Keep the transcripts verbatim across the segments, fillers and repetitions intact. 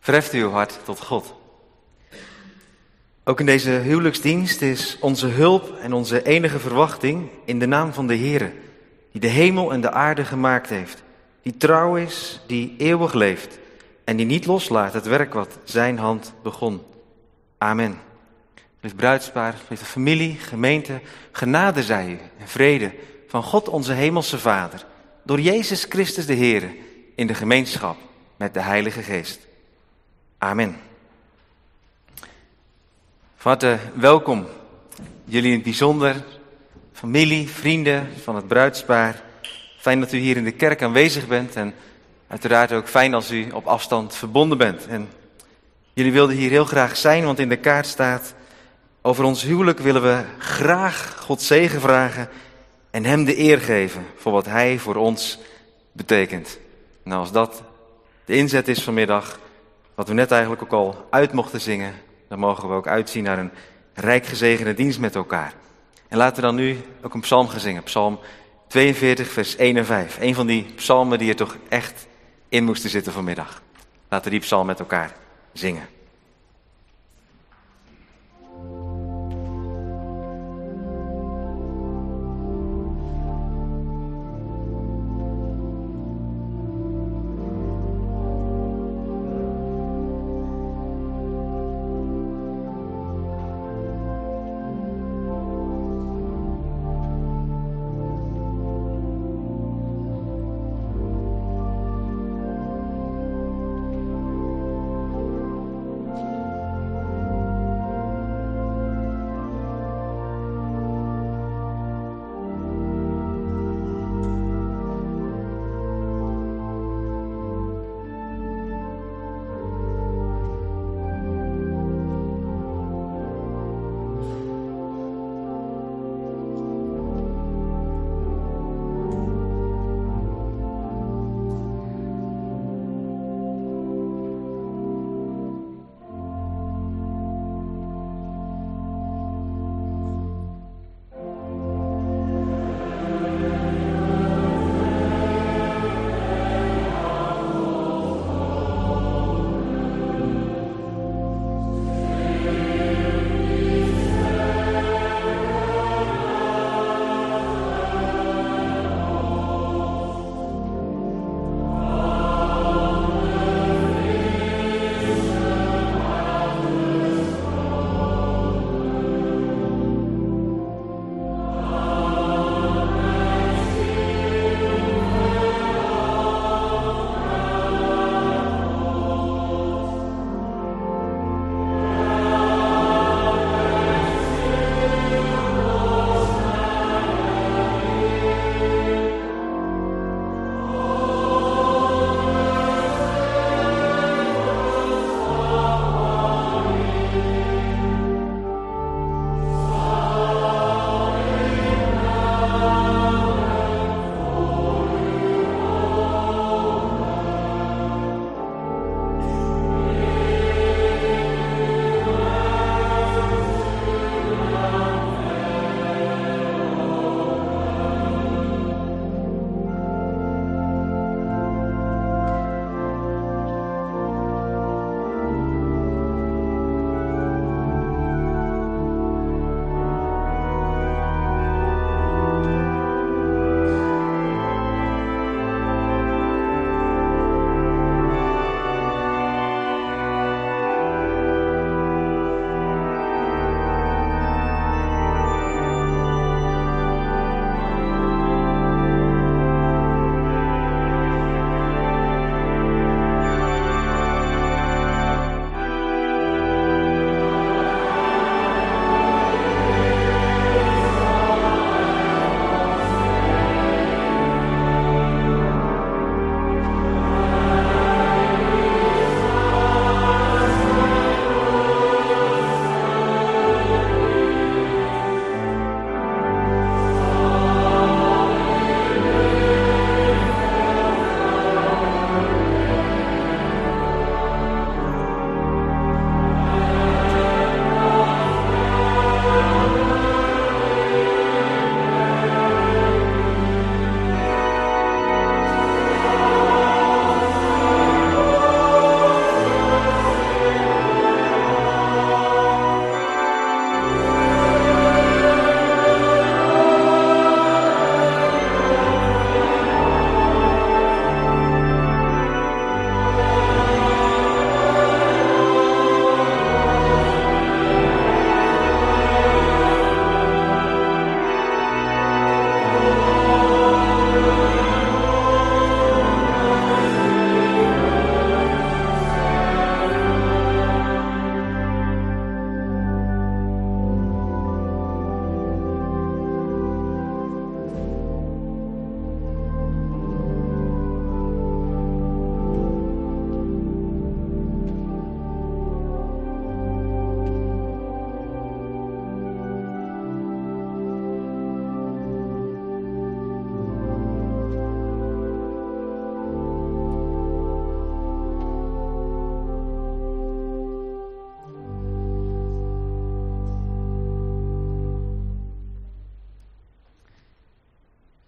Verheft uw hart tot God. Ook in deze huwelijksdienst is onze hulp en onze enige verwachting in de naam van de Heere, die de hemel en de aarde gemaakt heeft, die trouw is, die eeuwig leeft en die niet loslaat het werk wat zijn hand begon. Amen. Lieve bruidspaar, lieve familie, gemeente, genade zij u en vrede van God onze hemelse Vader, door Jezus Christus de Heere, in de gemeenschap met de Heilige Geest. Amen. Van harte welkom, jullie in het bijzonder, familie, vrienden van het bruidspaar. Fijn dat u hier in de kerk aanwezig bent en uiteraard ook fijn als u op afstand verbonden bent. En jullie wilden hier heel graag zijn, want in de kaart staat: over ons huwelijk willen we graag God zegen vragen en hem de eer geven voor wat hij voor ons betekent. Nou, als dat de inzet is vanmiddag, wat we net eigenlijk ook al uit mochten zingen, dan mogen we ook uitzien naar een rijk gezegende dienst met elkaar. En laten we dan nu ook een psalm gaan zingen, psalm tweeënveertig, vers één en vijf. Een van die psalmen die er toch echt in moesten zitten vanmiddag. Laten we die psalm met elkaar zingen.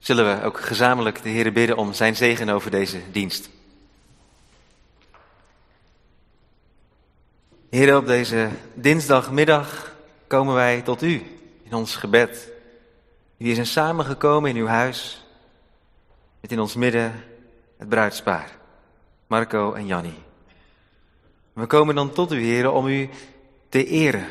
zullen we ook gezamenlijk de Heere bidden om zijn zegen over deze dienst. Heere, op deze dinsdagmiddag komen wij tot u in ons gebed. Die zijn samengekomen in uw huis, met in ons midden het bruidspaar, Marco en Jannie. We komen dan tot u, Heere, om u te eren.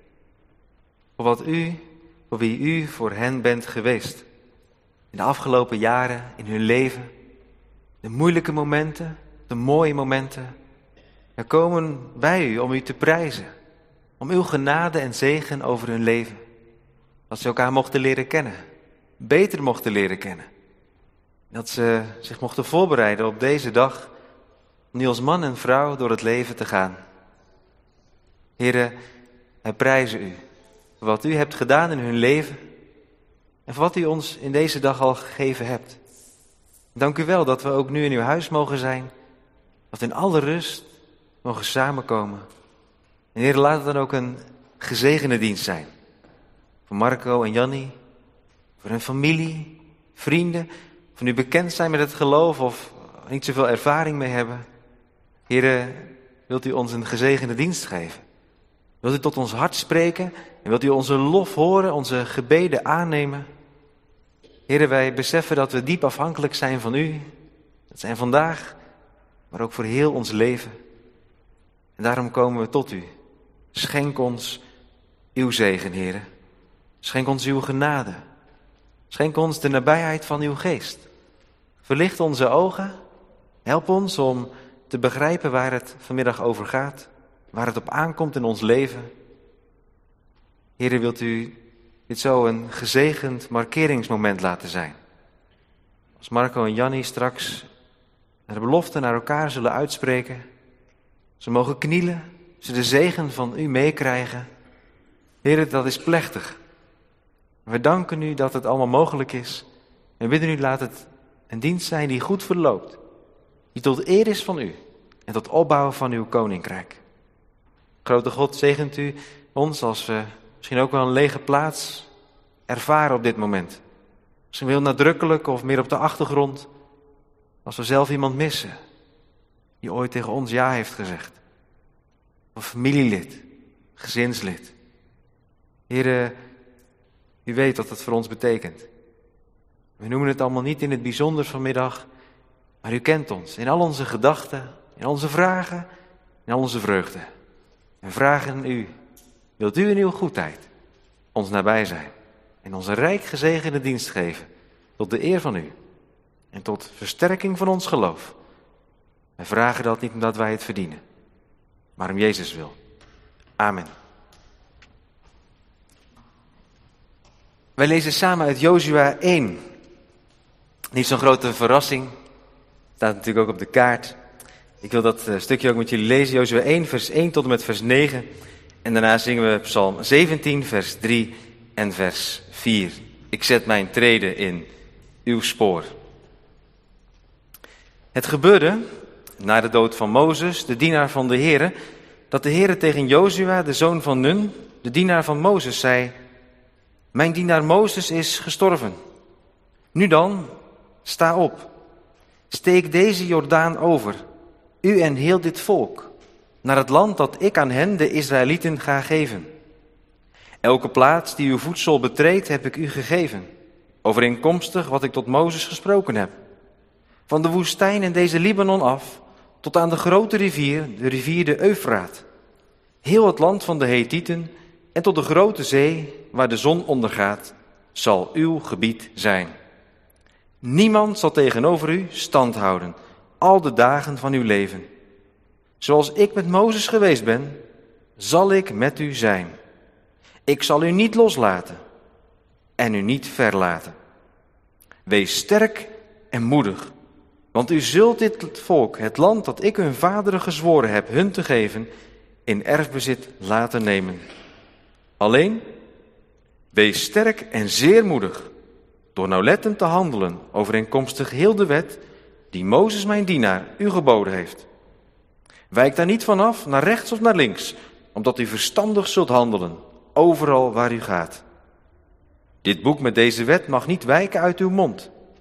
Voor wat u, voor wie u voor hen bent geweest. In de afgelopen jaren, in hun leven. De moeilijke momenten, de mooie momenten. We komen bij u om u te prijzen. Om uw genade en zegen over hun leven. Dat ze elkaar mochten leren kennen. Beter mochten leren kennen. Dat ze zich mochten voorbereiden op deze dag. Om nu als man en vrouw door het leven te gaan. Heere, wij prijzen u. Voor wat u hebt gedaan in hun leven. En voor wat u ons in deze dag al gegeven hebt. Dank u wel dat we ook nu in uw huis mogen zijn. Dat we in alle rust mogen samenkomen. En Heer, laat het dan ook een gezegende dienst zijn. Voor Marco en Jannie. Voor hun familie, vrienden. Of nu bekend zijn met het geloof of niet zoveel ervaring mee hebben. Heer, wilt u ons een gezegende dienst geven? Wilt u tot ons hart spreken? En wilt u onze lof horen, onze gebeden aannemen? Heer, wij beseffen dat we diep afhankelijk zijn van u. Dat zijn vandaag, maar ook voor heel ons leven. En daarom komen we tot u. Schenk ons uw zegen, Heer. Schenk ons uw genade. Schenk ons de nabijheid van uw geest. Verlicht onze ogen. Help ons om te begrijpen waar het vanmiddag over gaat. Waar het op aankomt in ons leven. Heer, wilt u dit zo een gezegend markeringsmoment laten zijn. Als Marco en Jannie straks de belofte naar elkaar zullen uitspreken. Ze mogen knielen, ze de zegen van u meekrijgen. Heer, dat is plechtig. We danken u dat het allemaal mogelijk is. En bidden u, laat het een dienst zijn die goed verloopt. Die tot eer is van u en tot opbouw van uw koninkrijk. Grote God, zegent u ons als we misschien ook wel een lege plaats ervaren op dit moment. Misschien heel nadrukkelijk of meer op de achtergrond. Als we zelf iemand missen die ooit tegen ons ja heeft gezegd. Of familielid, gezinslid. Heere, u weet wat het voor ons betekent. We noemen het allemaal niet in het bijzonder vanmiddag, maar u kent ons in al onze gedachten, in onze vragen, in al onze vreugde. We vragen u, wilt u in uw goedheid ons nabij zijn en ons een rijk gezegende dienst geven tot de eer van u en tot versterking van ons geloof. We vragen dat niet omdat wij het verdienen, maar om Jezus wil. Amen. Wij lezen samen uit Jozua één. Niet zo'n grote verrassing. Staat natuurlijk ook op de kaart. Ik wil dat stukje ook met jullie lezen. Jozua één, vers één tot en met vers negen. En daarna zingen we Psalm zeventien, vers drie en vers vier. Ik zet mijn treden in uw spoor. Het gebeurde, na de dood van Mozes, de dienaar van de Heere, dat de Heere tegen Jozua, de zoon van Nun, de dienaar van Mozes, zei: Mijn dienaar Mozes is gestorven. Nu dan, sta op. Steek deze Jordaan over, u en heel dit volk, naar het land dat ik aan hen, de Israëlieten, ga geven. Elke plaats die uw voedsel betreedt, heb ik u gegeven, overeenkomstig wat ik tot Mozes gesproken heb. Van de woestijn en deze Libanon af, tot aan de grote rivier, de rivier de Eufraat. Heel het land van de Hethieten en tot de grote zee, waar de zon ondergaat, zal uw gebied zijn. Niemand zal tegenover u stand houden, al de dagen van uw leven. Zoals ik met Mozes geweest ben, zal ik met u zijn. Ik zal u niet loslaten en u niet verlaten. Wees sterk en moedig, want u zult dit volk, het land dat ik hun vaderen gezworen heb hun te geven, in erfbezit laten nemen. Alleen, wees sterk en zeer moedig, door nauwlettend te handelen overeenkomstig heel de wet die Mozes mijn dienaar u geboden heeft. Wijk daar niet vanaf, naar rechts of naar links, omdat u verstandig zult handelen, overal waar u gaat. Dit boek met deze wet mag niet wijken uit uw mond,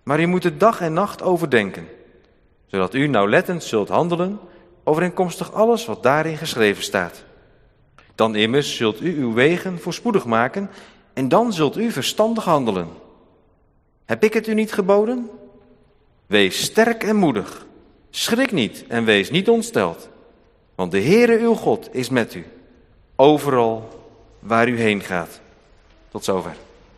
maar u moet het dag en nacht overdenken, zodat u nauwlettend zult handelen overeenkomstig alles wat daarin geschreven staat. Dan immers zult u uw wegen voorspoedig maken en dan zult u verstandig handelen. Heb ik het u niet geboden? Wees sterk en moedig, schrik niet en wees niet ontsteld, want de Heere uw God is met u, overal waar u heen gaat. Tot zover.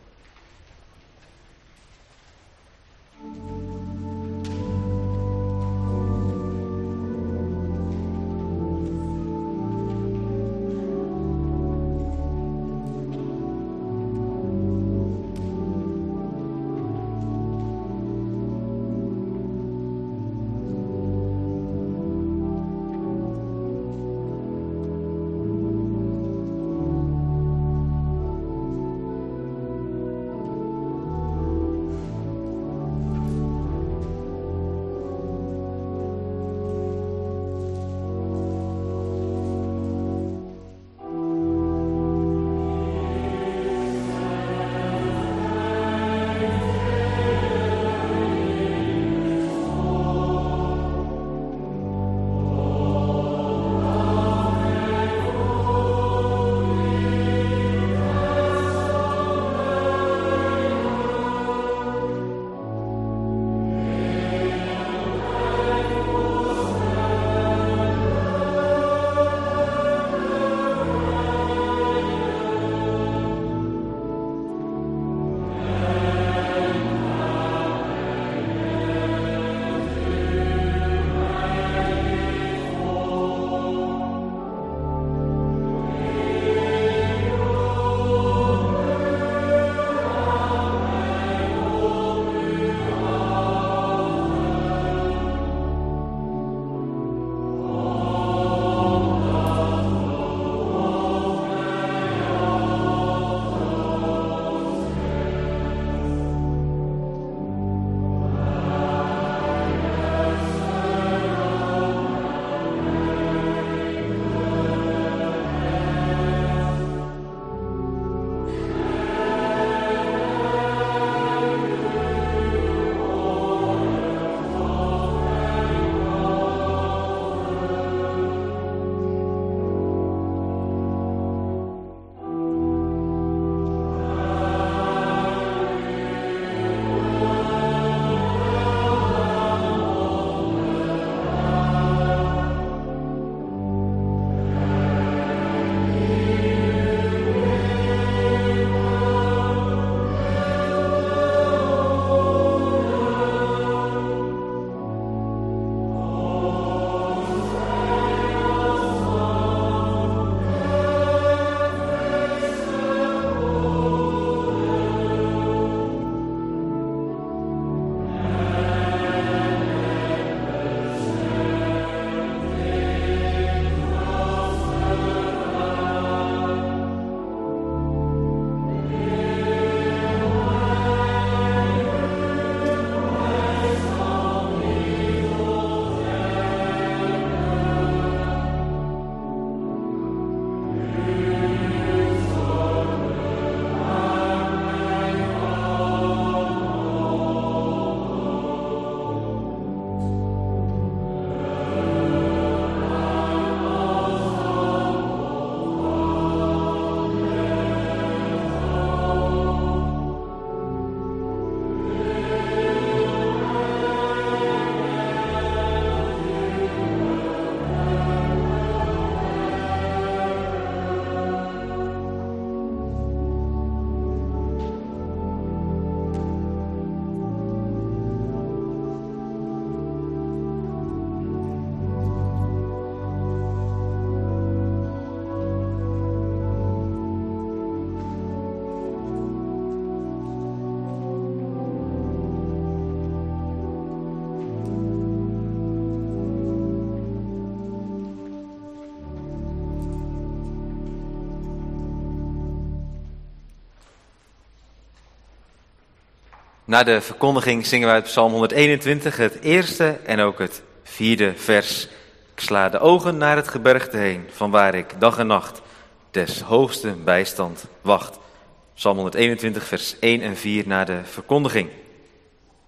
Na de verkondiging zingen we uit Psalm honderdeenentwintig het eerste en ook het vierde vers. Ik sla de ogen naar het gebergte heen, vanwaar ik dag en nacht des hoogste bijstand wacht. Psalm honderdeenentwintig vers één en vier na de verkondiging.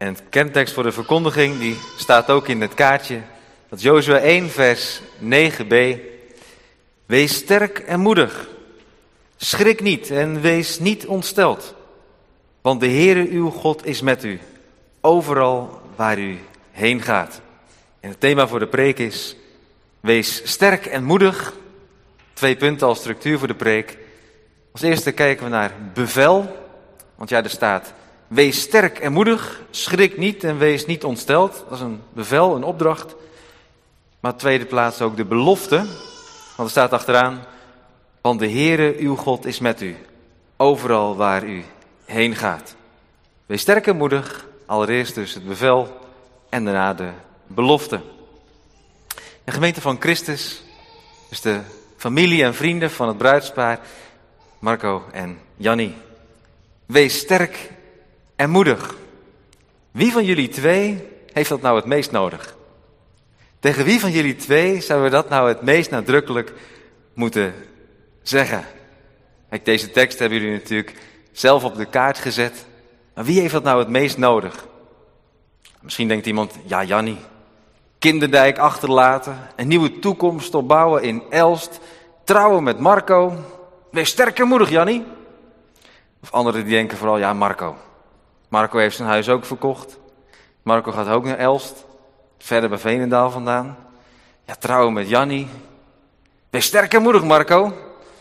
En het kerntekst voor de verkondiging, die staat ook in het kaartje. Dat is Jozua één, vers negen b. Wees sterk en moedig. Schrik niet en wees niet ontsteld. Want de Heere uw God is met u, overal waar u heen gaat. En het thema voor de preek is, wees sterk en moedig. Twee punten als structuur voor de preek. Als eerste kijken we naar bevel. Want ja, er staat, wees sterk en moedig, schrik niet en wees niet ontsteld. Dat is een bevel, een opdracht. Maar op tweede plaats ook de belofte. Want er staat achteraan, want de Heere uw God is met u, overal waar u heen gaat. Wees sterk en moedig, allereerst dus het bevel en daarna de belofte. De gemeente van Christus, dus de familie en vrienden van het bruidspaar, Marco en Jannie. Wees sterk en moedig. Wie van jullie twee heeft dat nou het meest nodig? Tegen wie van jullie twee zouden we dat nou het meest nadrukkelijk moeten zeggen? Kijk, deze tekst hebben jullie natuurlijk zelf op de kaart gezet. Maar wie heeft dat nou het meest nodig? Misschien denkt iemand, ja Jannie, kinderdijk achterlaten, een nieuwe toekomst opbouwen in Elst, trouwen met Marco. Wees sterk en moedig, Jannie. Of anderen die denken vooral, ja Marco. Marco heeft zijn huis ook verkocht. Marco gaat ook naar Elst, verder bij Veenendaal vandaan. Ja, trouwen met Jannie. Wees sterk en moedig, Marco.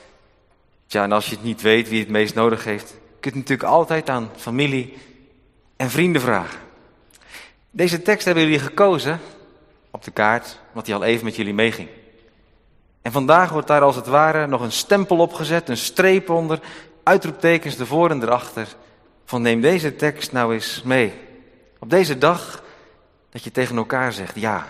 Tja, en als je het niet weet wie het meest nodig heeft, kun je het natuurlijk altijd aan familie en vrienden vragen. Deze tekst hebben jullie gekozen op de kaart, omdat die al even met jullie meeging. En vandaag wordt daar als het ware nog een stempel op gezet, een streep onder, uitroeptekens ervoor en erachter. Van neem deze tekst nou eens mee. Op deze dag dat je tegen elkaar zegt, ja,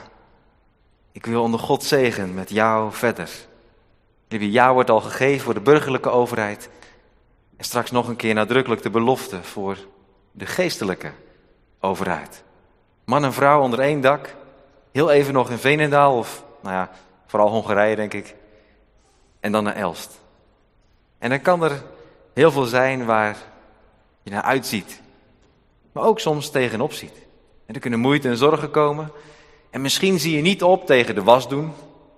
ik wil onder Gods zegen met jou verder. Jullie ja wordt al gegeven voor de burgerlijke overheid. En straks nog een keer nadrukkelijk de belofte voor de geestelijke overheid. Man en vrouw onder één dak. Heel even nog in Veenendaal of, nou ja, vooral Hongarije denk ik. En dan naar Elst. En dan kan er heel veel zijn waar je naar uitziet. Maar ook soms tegenop ziet. En er kunnen moeite en zorgen komen. En misschien zie je niet op tegen de was doen.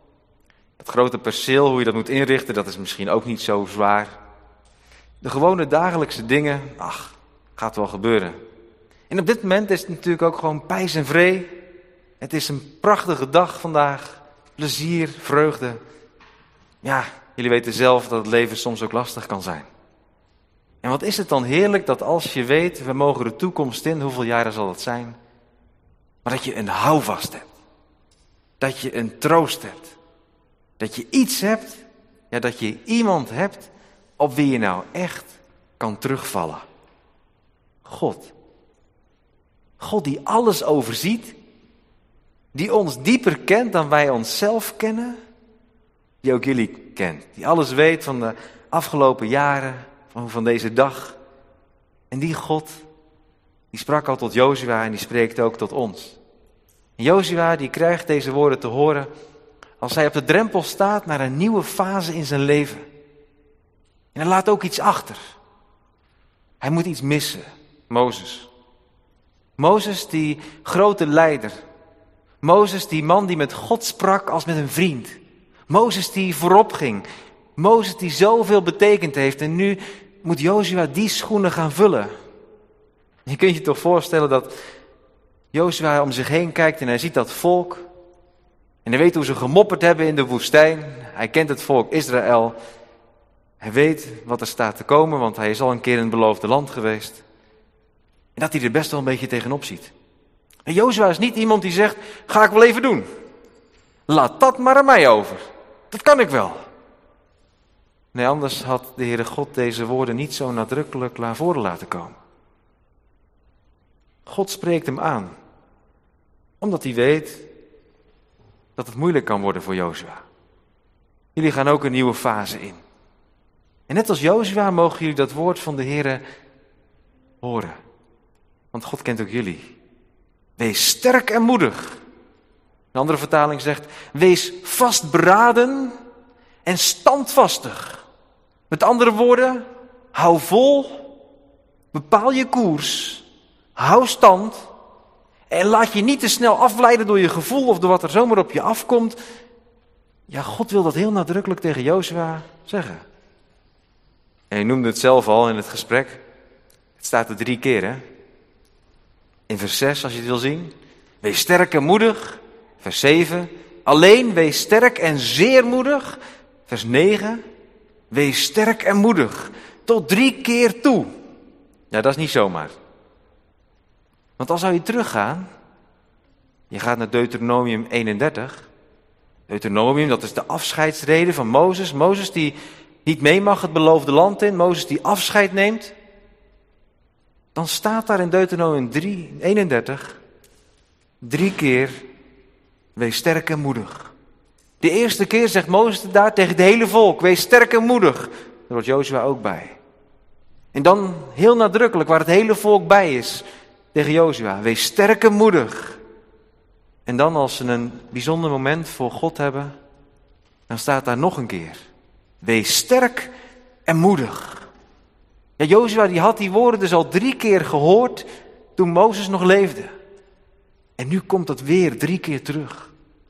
Het grote perceel, hoe je dat moet inrichten, dat is misschien ook niet zo zwaar. De gewone dagelijkse dingen, ach, gaat wel gebeuren. En op dit moment is het natuurlijk ook gewoon pijs en vree. Het is een prachtige dag vandaag. Plezier, vreugde. Ja, jullie weten zelf dat het leven soms ook lastig kan zijn. En wat is het dan heerlijk dat als je weet, we mogen de toekomst in, hoeveel jaren zal dat zijn? Maar dat je een houvast hebt. Dat je een troost hebt. Dat je iets hebt, ja, dat je iemand hebt op wie je nou echt kan terugvallen. God. God die alles overziet, die ons dieper kent dan wij onszelf kennen, die ook jullie kent. Die alles weet van de afgelopen jaren, van, van deze dag. En die God, die sprak al tot Jozua en die spreekt ook tot ons. En Jozua die krijgt deze woorden te horen als hij op de drempel staat naar een nieuwe fase in zijn leven. En hij laat ook iets achter. Hij moet iets missen. Mozes. Mozes die grote leider. Mozes die man die met God sprak als met een vriend. Mozes die voorop ging. Mozes die zoveel betekend heeft. En nu moet Jozua die schoenen gaan vullen. Je kunt je toch voorstellen dat Jozua om zich heen kijkt en hij ziet dat volk. En hij weet hoe ze gemopperd hebben in de woestijn. Hij kent het volk Israël. Hij weet wat er staat te komen, want hij is al een keer in het beloofde land geweest. En dat hij er best wel een beetje tegenop ziet. En Jozua is niet iemand die zegt, ga ik wel even doen. Laat dat maar aan mij over. Dat kan ik wel. Nee, anders had de Heere God deze woorden niet zo nadrukkelijk naar voren laten komen. God spreekt hem aan. Omdat hij weet dat het moeilijk kan worden voor Jozua. Jullie gaan ook een nieuwe fase in. En net als Jozua mogen jullie dat woord van de Heere horen. Want God kent ook jullie. Wees sterk en moedig. Een andere vertaling zegt, wees vastberaden en standvastig. Met andere woorden, hou vol, bepaal je koers, hou stand En laat je niet te snel afleiden door je gevoel of door wat er zomaar op je afkomt. Ja, God wil dat heel nadrukkelijk tegen Jozua zeggen. En je noemde het zelf al in het gesprek. Het staat er drie keer, hè. In vers zes, als je het wil zien. Wees sterk en moedig. Vers zeven. Alleen wees sterk en zeer moedig. Vers negen. Wees sterk en moedig. Tot drie keer toe. Ja, dat is niet zomaar. Want als zou je teruggaan. Je gaat naar Deuteronomium eenendertig. Deuteronomium, dat is de afscheidsrede van Mozes. Mozes die niet mee mag het beloofde land in. Mozes die afscheid neemt. Dan staat daar in Deuteronomium drie, eenendertig. Drie keer. Wees sterk en moedig. De eerste keer zegt Mozes daar tegen het hele volk. Wees sterk en moedig. Daar wordt Jozua ook bij. En dan heel nadrukkelijk waar het hele volk bij is. Tegen Jozua. Wees sterk en moedig. En dan als ze een bijzonder moment voor God hebben. Dan staat daar nog een keer. Wees sterk en moedig. Ja, Jozua die had die woorden dus al drie keer gehoord. Toen Mozes nog leefde. En nu komt dat weer drie keer terug.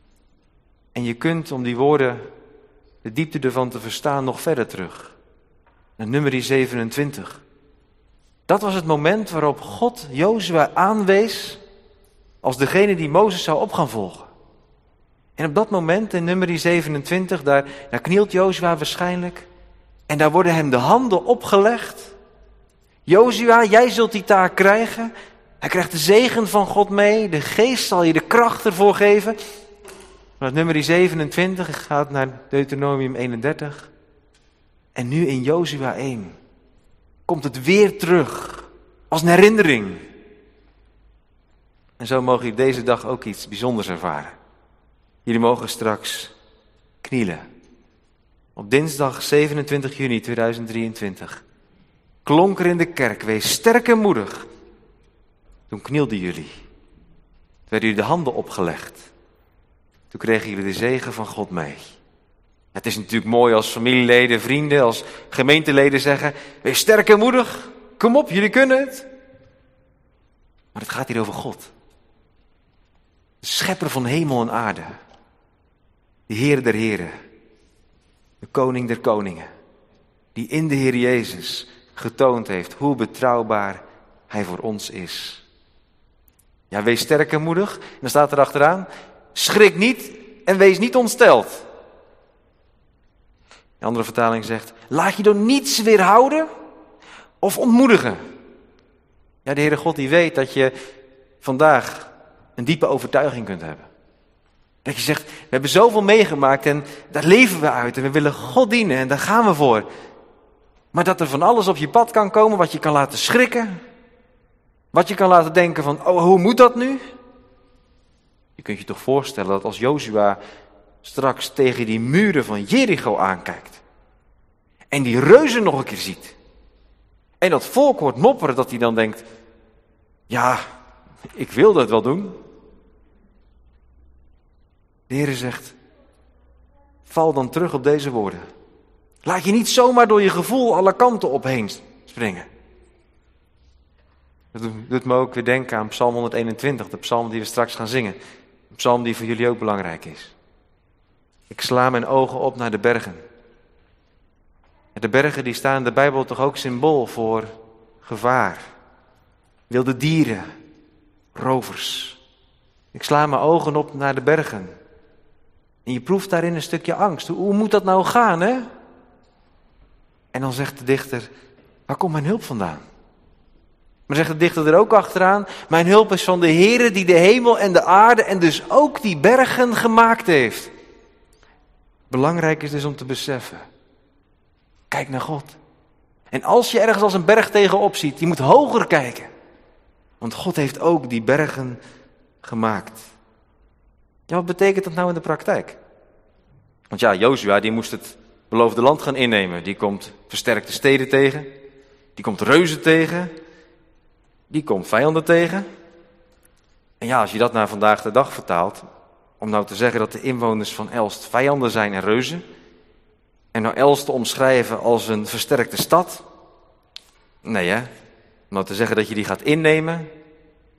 En je kunt om die woorden, de diepte ervan te verstaan, nog verder terug. Naar Numeri zevenentwintig. Dat was het moment waarop God Jozua aanwees als degene die Mozes zou op gaan volgen. En op dat moment in Numeri zevenentwintig, daar, daar knielt Jozua waarschijnlijk. En daar worden hem de handen opgelegd. Jozua, jij zult die taak krijgen. Hij krijgt de zegen van God mee. De geest zal je de kracht ervoor geven. Vanuit Numeri zevenentwintig gaat naar Deuteronomium eenendertig. En nu in Jozua één komt het weer terug als een herinnering. En zo mogen jullie deze dag ook iets bijzonders ervaren. Jullie mogen straks knielen. Op dinsdag zevenentwintig juni tweeduizend drieëntwintig. Klonk er in de kerk, wees sterk en moedig. Toen knielden jullie. Toen werden jullie de handen opgelegd. Toen kregen jullie de zegen van God mee. Het is natuurlijk mooi als familieleden, vrienden, als gemeenteleden zeggen, wees sterk en moedig. Kom op, jullie kunnen het. Maar het gaat hier over God. De schepper van hemel en aarde. De Heer der heren. De koning der koningen. Die in de Heer Jezus getoond heeft hoe betrouwbaar hij voor ons is. Ja, wees sterk en moedig. En dan staat er achteraan, schrik niet en wees niet ontsteld. De andere vertaling zegt, laat je door niets weerhouden of ontmoedigen. Ja, de Heere God die weet dat je vandaag een diepe overtuiging kunt hebben. Dat je zegt, we hebben zoveel meegemaakt en daar leven we uit en we willen God dienen en daar gaan we voor. Maar dat er van alles op je pad kan komen wat je kan laten schrikken. Wat je kan laten denken van, oh, hoe moet dat nu? Je kunt je toch voorstellen dat als Jozua straks tegen die muren van Jericho aankijkt. En die reuzen nog een keer ziet. En dat volk hoort mopperen dat hij dan denkt, ja, ik wil dat wel doen. De Heer zegt, val dan terug op deze woorden. Laat je niet zomaar door je gevoel alle kanten opheen springen. Dat doet me ook weer denken aan Psalm honderdeenentwintig, de psalm die we straks gaan zingen. Een psalm die voor jullie ook belangrijk is. Ik sla mijn ogen op naar de bergen. De bergen die staan in de Bijbel toch ook symbool voor gevaar. Wilde dieren, rovers. Ik sla mijn ogen op naar de bergen. En je proeft daarin een stukje angst. Hoe, hoe moet dat nou gaan, hè? En dan zegt de dichter, waar komt mijn hulp vandaan? Maar zegt de dichter er ook achteraan, mijn hulp is van de Heere die de hemel en de aarde en dus ook die bergen gemaakt heeft. Belangrijk is dus om te beseffen, kijk naar God. En als je ergens als een berg tegenop ziet, je moet hoger kijken. Want God heeft ook die bergen gemaakt. Ja, wat betekent dat nou in de praktijk? Want ja, Jozua die moest het beloofde land gaan innemen. Die komt versterkte steden tegen. Die komt reuzen tegen. Die komt vijanden tegen. En ja, als je dat naar vandaag de dag vertaalt, om nou te zeggen dat de inwoners van Elst vijanden zijn en reuzen, en nou Elst te omschrijven als een versterkte stad, nee hè, om nou te zeggen dat je die gaat innemen,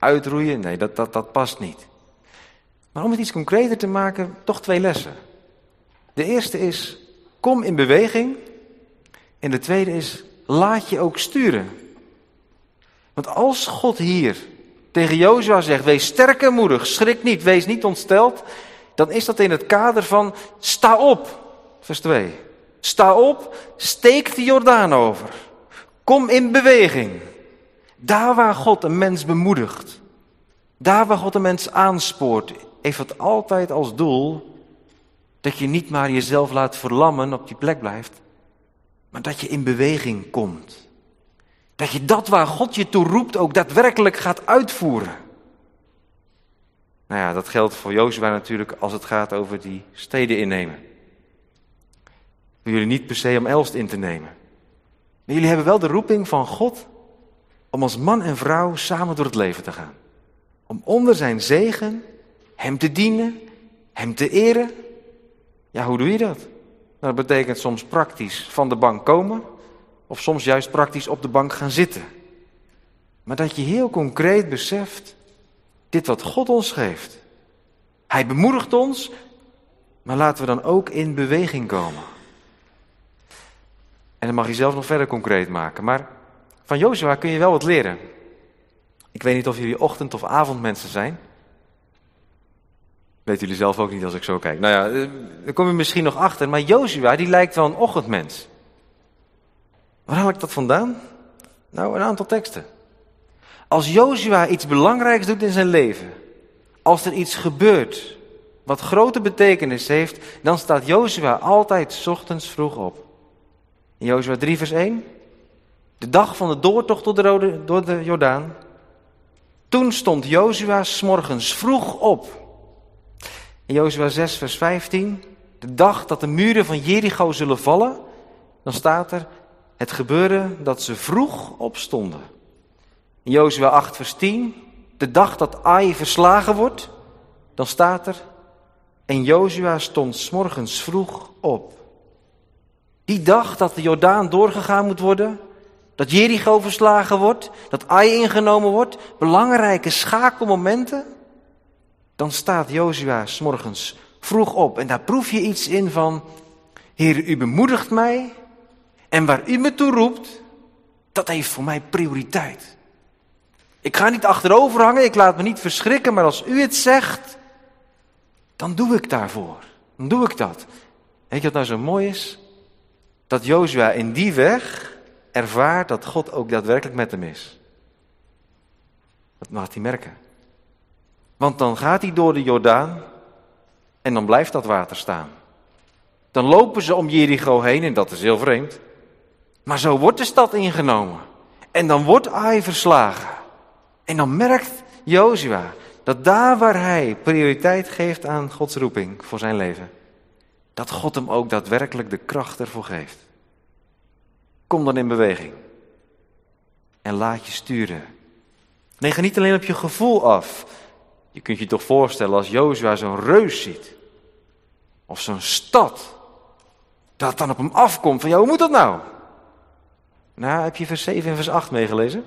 uitroeien. Nee, dat, dat, dat past niet. Maar om het iets concreter te maken, toch twee lessen. De eerste is, kom in beweging. En de tweede is, laat je ook sturen. Want als God hier tegen Jozua zegt, wees sterk en moedig, schrik niet, wees niet ontsteld, dan is dat in het kader van, sta op, vers twee. Sta op, steek de Jordaan over. Kom in beweging. Daar waar God een mens bemoedigt, daar waar God een mens aanspoort, heeft het altijd als doel dat je niet maar jezelf laat verlammen, op die plek blijft, maar dat je in beweging komt. Dat je dat waar God je toe roept ook daadwerkelijk gaat uitvoeren. Nou ja, dat geldt voor Jozua natuurlijk als het gaat over die steden innemen. Voor jullie niet per se om Elst in te nemen. Maar jullie hebben wel de roeping van God om als man en vrouw samen door het leven te gaan. Om onder zijn zegen hem te dienen, hem te eren. Ja, hoe doe je dat? Nou, dat betekent soms praktisch van de bank komen, of soms juist praktisch op de bank gaan zitten. Maar dat je heel concreet beseft, dit wat God ons geeft. Hij bemoedigt ons, maar laten we dan ook in beweging komen. En dan mag je zelf nog verder concreet maken. Maar van Jozua kun je wel wat leren. Ik weet niet of jullie ochtend- of avondmensen zijn. Weten jullie zelf ook niet als ik zo kijk. Nou ja, daar kom je misschien nog achter. Maar Jozua, die lijkt wel een ochtendmens. Waar haal ik dat vandaan? Nou, een aantal teksten. Als Jozua iets belangrijks doet in zijn leven, als er iets gebeurt wat grote betekenis heeft, dan staat Jozua altijd 's ochtends vroeg op. In Jozua drie vers één, de dag van de doortocht door de, Rode, door de Jordaan. Toen stond Jozua 's morgens vroeg op. In Jozua zes vers vijftien, de dag dat de muren van Jericho zullen vallen, dan staat er, het gebeurde dat ze vroeg opstonden. In Jozua acht vers tien, de dag dat Ai verslagen wordt, dan staat er, en Jozua stond 's morgens vroeg op. Die dag dat de Jordaan doorgegaan moet worden, dat Jericho verslagen wordt, dat Ai ingenomen wordt, belangrijke schakelmomenten, dan staat Jozua 's morgens vroeg op. En daar proef je iets in van, Heer, u bemoedigt mij en waar u me toe roept, dat heeft voor mij prioriteit. Ik ga niet achterover hangen, ik laat me niet verschrikken, maar als u het zegt, dan doe ik daarvoor. Dan doe ik dat. Weet je wat nou zo mooi is? Dat Jozua in die weg ervaart dat God ook daadwerkelijk met hem is. Dat mag hij merken. Want dan gaat hij door de Jordaan en dan blijft dat water staan. Dan lopen ze om Jericho heen en dat is heel vreemd. Maar zo wordt de stad ingenomen. En dan wordt Ai verslagen. En dan merkt Jozua dat daar waar hij prioriteit geeft aan Gods roeping voor zijn leven, dat God hem ook daadwerkelijk de kracht ervoor geeft. Kom dan in beweging. En laat je sturen. Nee, ga niet alleen op je gevoel af. Je kunt je toch voorstellen als Jozua zo'n reus ziet. Of zo'n stad. Dat het dan op hem afkomt van, ja, hoe moet dat nou? Nou, heb je vers zeven en vers acht meegelezen?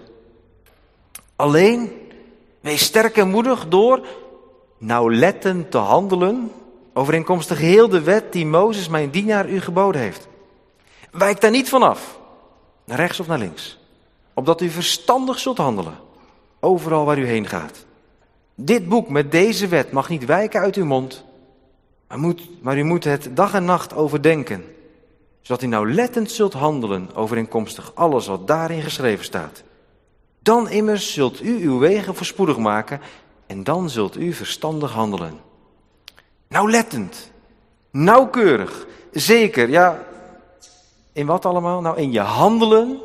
Alleen, wees sterk en moedig door nauwlettend te handelen, overeenkomstig heel de wet die Mozes, mijn dienaar, u geboden heeft. Wijk daar niet van af, naar rechts of naar links, opdat u verstandig zult handelen, overal waar u heen gaat. Dit boek met deze wet mag niet wijken uit uw mond, maar, moet, maar u moet het dag en nacht overdenken, zodat u nauwlettend zult handelen, overeenkomstig alles wat daarin geschreven staat. Dan immers zult u uw wegen voorspoedig maken en dan zult u verstandig handelen. Nauwlettend, nauwkeurig, zeker, ja, in wat allemaal? Nou, in je handelen,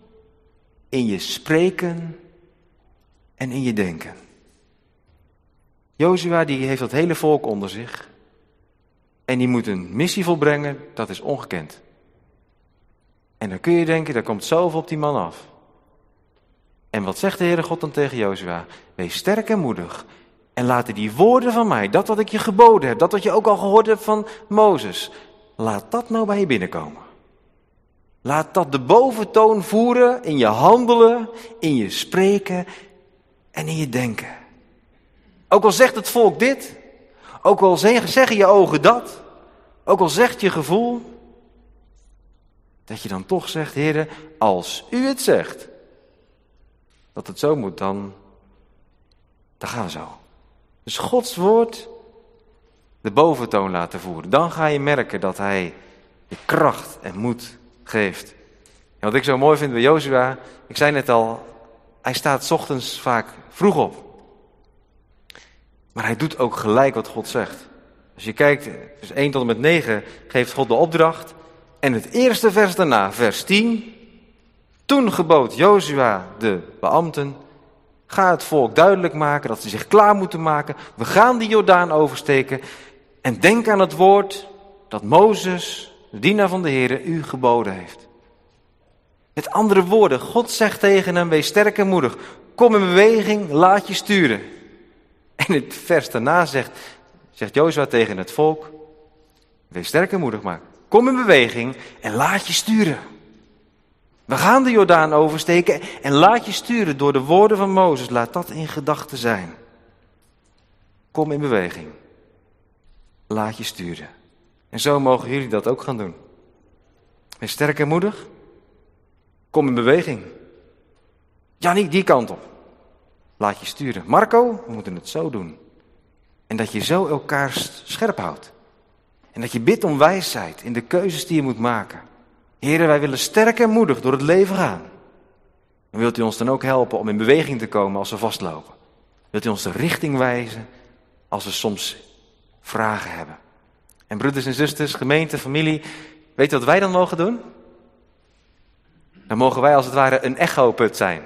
in je spreken en in je denken. Jozua die heeft dat hele volk onder zich en die moet een missie volbrengen, dat is ongekend. En dan kun je denken, daar komt zoveel op die man af. En wat zegt de Heere God dan tegen Jozua? Wees sterk en moedig en laten die woorden van mij, dat wat ik je geboden heb, dat wat je ook al gehoord hebt van Mozes, laat dat nou bij je binnenkomen. Laat dat de boventoon voeren in je handelen, in je spreken en in je denken. Ook al zegt het volk dit, ook al zeggen je ogen dat, ook al zegt je gevoel, dat je dan toch zegt, Heere, als u het zegt, dat het zo moet, dan, dan gaan we zo. Dus Gods woord de boventoon laten voeren. Dan ga je merken dat hij je kracht en moed geeft. En wat ik zo mooi vind bij Jozua, ik zei net al, hij staat 's ochtends vaak vroeg op. Maar hij doet ook gelijk wat God zegt. Als je kijkt, vers één tot en met negen geeft God de opdracht. En het eerste vers daarna, vers tien. Toen gebood Jozua de beambten, ga het volk duidelijk maken dat ze zich klaar moeten maken. We gaan de Jordaan oversteken. En denk aan het woord dat Mozes, de dienaar van de Heere, u geboden heeft. Met andere woorden, God zegt tegen hem, wees sterk en moedig. Kom in beweging, laat je sturen. En het vers daarna zegt, zegt Jozua tegen het volk, wees sterk en moedig maar. Kom in beweging en laat je sturen. We gaan de Jordaan oversteken en laat je sturen door de woorden van Mozes. Laat dat in gedachten zijn. Kom in beweging. Laat je sturen. En zo mogen jullie dat ook gaan doen. Wees sterk en moedig. Kom in beweging. Ja, niet die kant op. Laat je sturen. Marco, we moeten het zo doen. En dat je zo elkaar scherp houdt. En dat je bidt om wijsheid in de keuzes die je moet maken. Heren, wij willen sterk en moedig door het leven gaan. En wilt u ons dan ook helpen om in beweging te komen als we vastlopen? Wilt u ons de richting wijzen als we soms vragen hebben? En broeders en zusters, gemeente, familie, weet u wat wij dan mogen doen? Dan mogen wij als het ware een echoput zijn.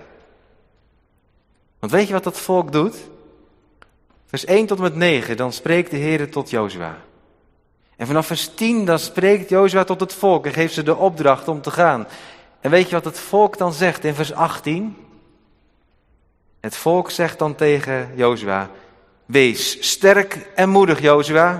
Want weet je wat dat volk doet? Vers één tot en met negen, dan spreekt de Heer tot Jozua. En vanaf vers tien, dan spreekt Jozua tot het volk en geeft ze de opdracht om te gaan. En weet je wat het volk dan zegt in vers achttien? Het volk zegt dan tegen Jozua, wees sterk en moedig, Jozua.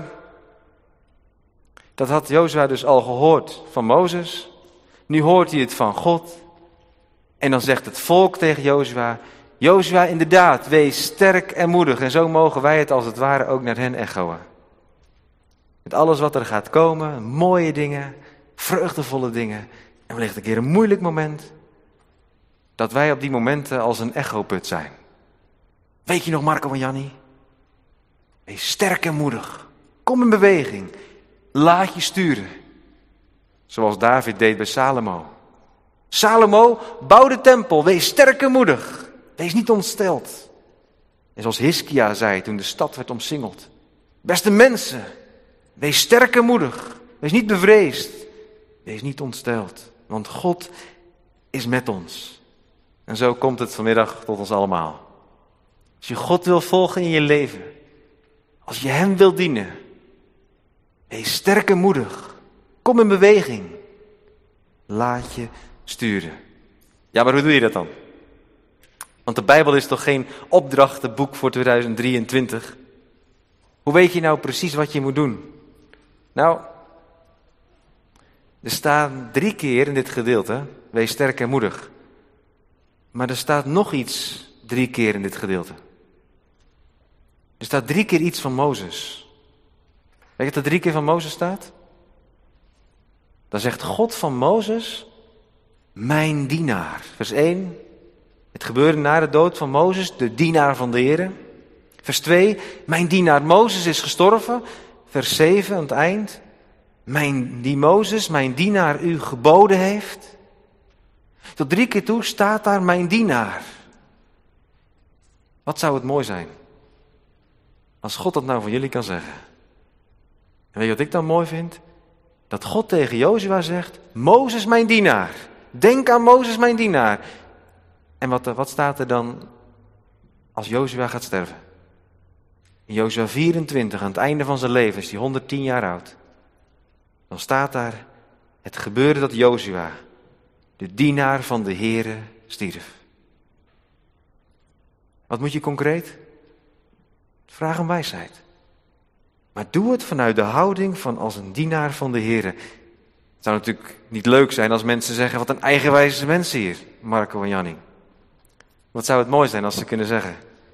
Dat had Jozua dus al gehoord van Mozes. Nu hoort hij het van God. En dan zegt het volk tegen Jozua, Jozua, inderdaad, wees sterk en moedig. En zo mogen wij het als het ware ook naar hen echoen. Met alles wat er gaat komen, mooie dingen, vreugdevolle dingen. En wellicht een keer een moeilijk moment. Dat wij op die momenten als een echoput zijn. Weet je nog, Marco en Jannie? Wees sterk en moedig. Kom in beweging. Laat je sturen. Zoals David deed bij Salomo. Salomo, bouw de tempel. Wees sterk en moedig. Wees niet ontsteld. En zoals Hiskia zei toen de stad werd omsingeld. Beste mensen, wees sterk en moedig. Wees niet bevreesd. Wees niet ontsteld. Want God is met ons. En zo komt het vanmiddag tot ons allemaal. Als je God wil volgen in je leven. Als je hem wil dienen. Wees sterk en moedig. Kom in beweging. Laat je sturen. Ja, maar hoe doe je dat dan? Want de Bijbel is toch geen opdrachtenboek voor tweeduizend drieëntwintig? Hoe weet je nou precies wat je moet doen? Nou, er staat drie keer in dit gedeelte, wees sterk en moedig. Maar er staat nog iets drie keer in dit gedeelte. Er staat drie keer iets van Mozes. Weet je wat er drie keer van Mozes staat? Dan zegt God van Mozes, mijn dienaar. Vers één, het gebeurde na de dood van Mozes, de dienaar van de Heere. Vers twee, mijn dienaar Mozes is gestorven. Vers zeven, aan het eind, mijn, die Mozes, mijn dienaar, u geboden heeft. Tot drie keer toe staat daar mijn dienaar. Wat zou het mooi zijn als God dat nou van jullie kan zeggen. En weet je wat ik dan mooi vind? Dat God tegen Jozua zegt, Mozes mijn dienaar. Denk aan Mozes mijn dienaar. En wat, wat staat er dan als Jozua gaat sterven? In Jozua vierentwintig, aan het einde van zijn leven, is hij honderdtien jaar oud. Dan staat daar, het gebeurde dat Jozua, de dienaar van de Heere, stierf. Wat moet je concreet? Vraag om wijsheid. Maar doe het vanuit de houding van als een dienaar van de Heere. Het zou natuurlijk niet leuk zijn als mensen zeggen, wat een eigenwijze mensen hier, Marco en Jannie. Wat zou het mooi zijn als ze kunnen zeggen,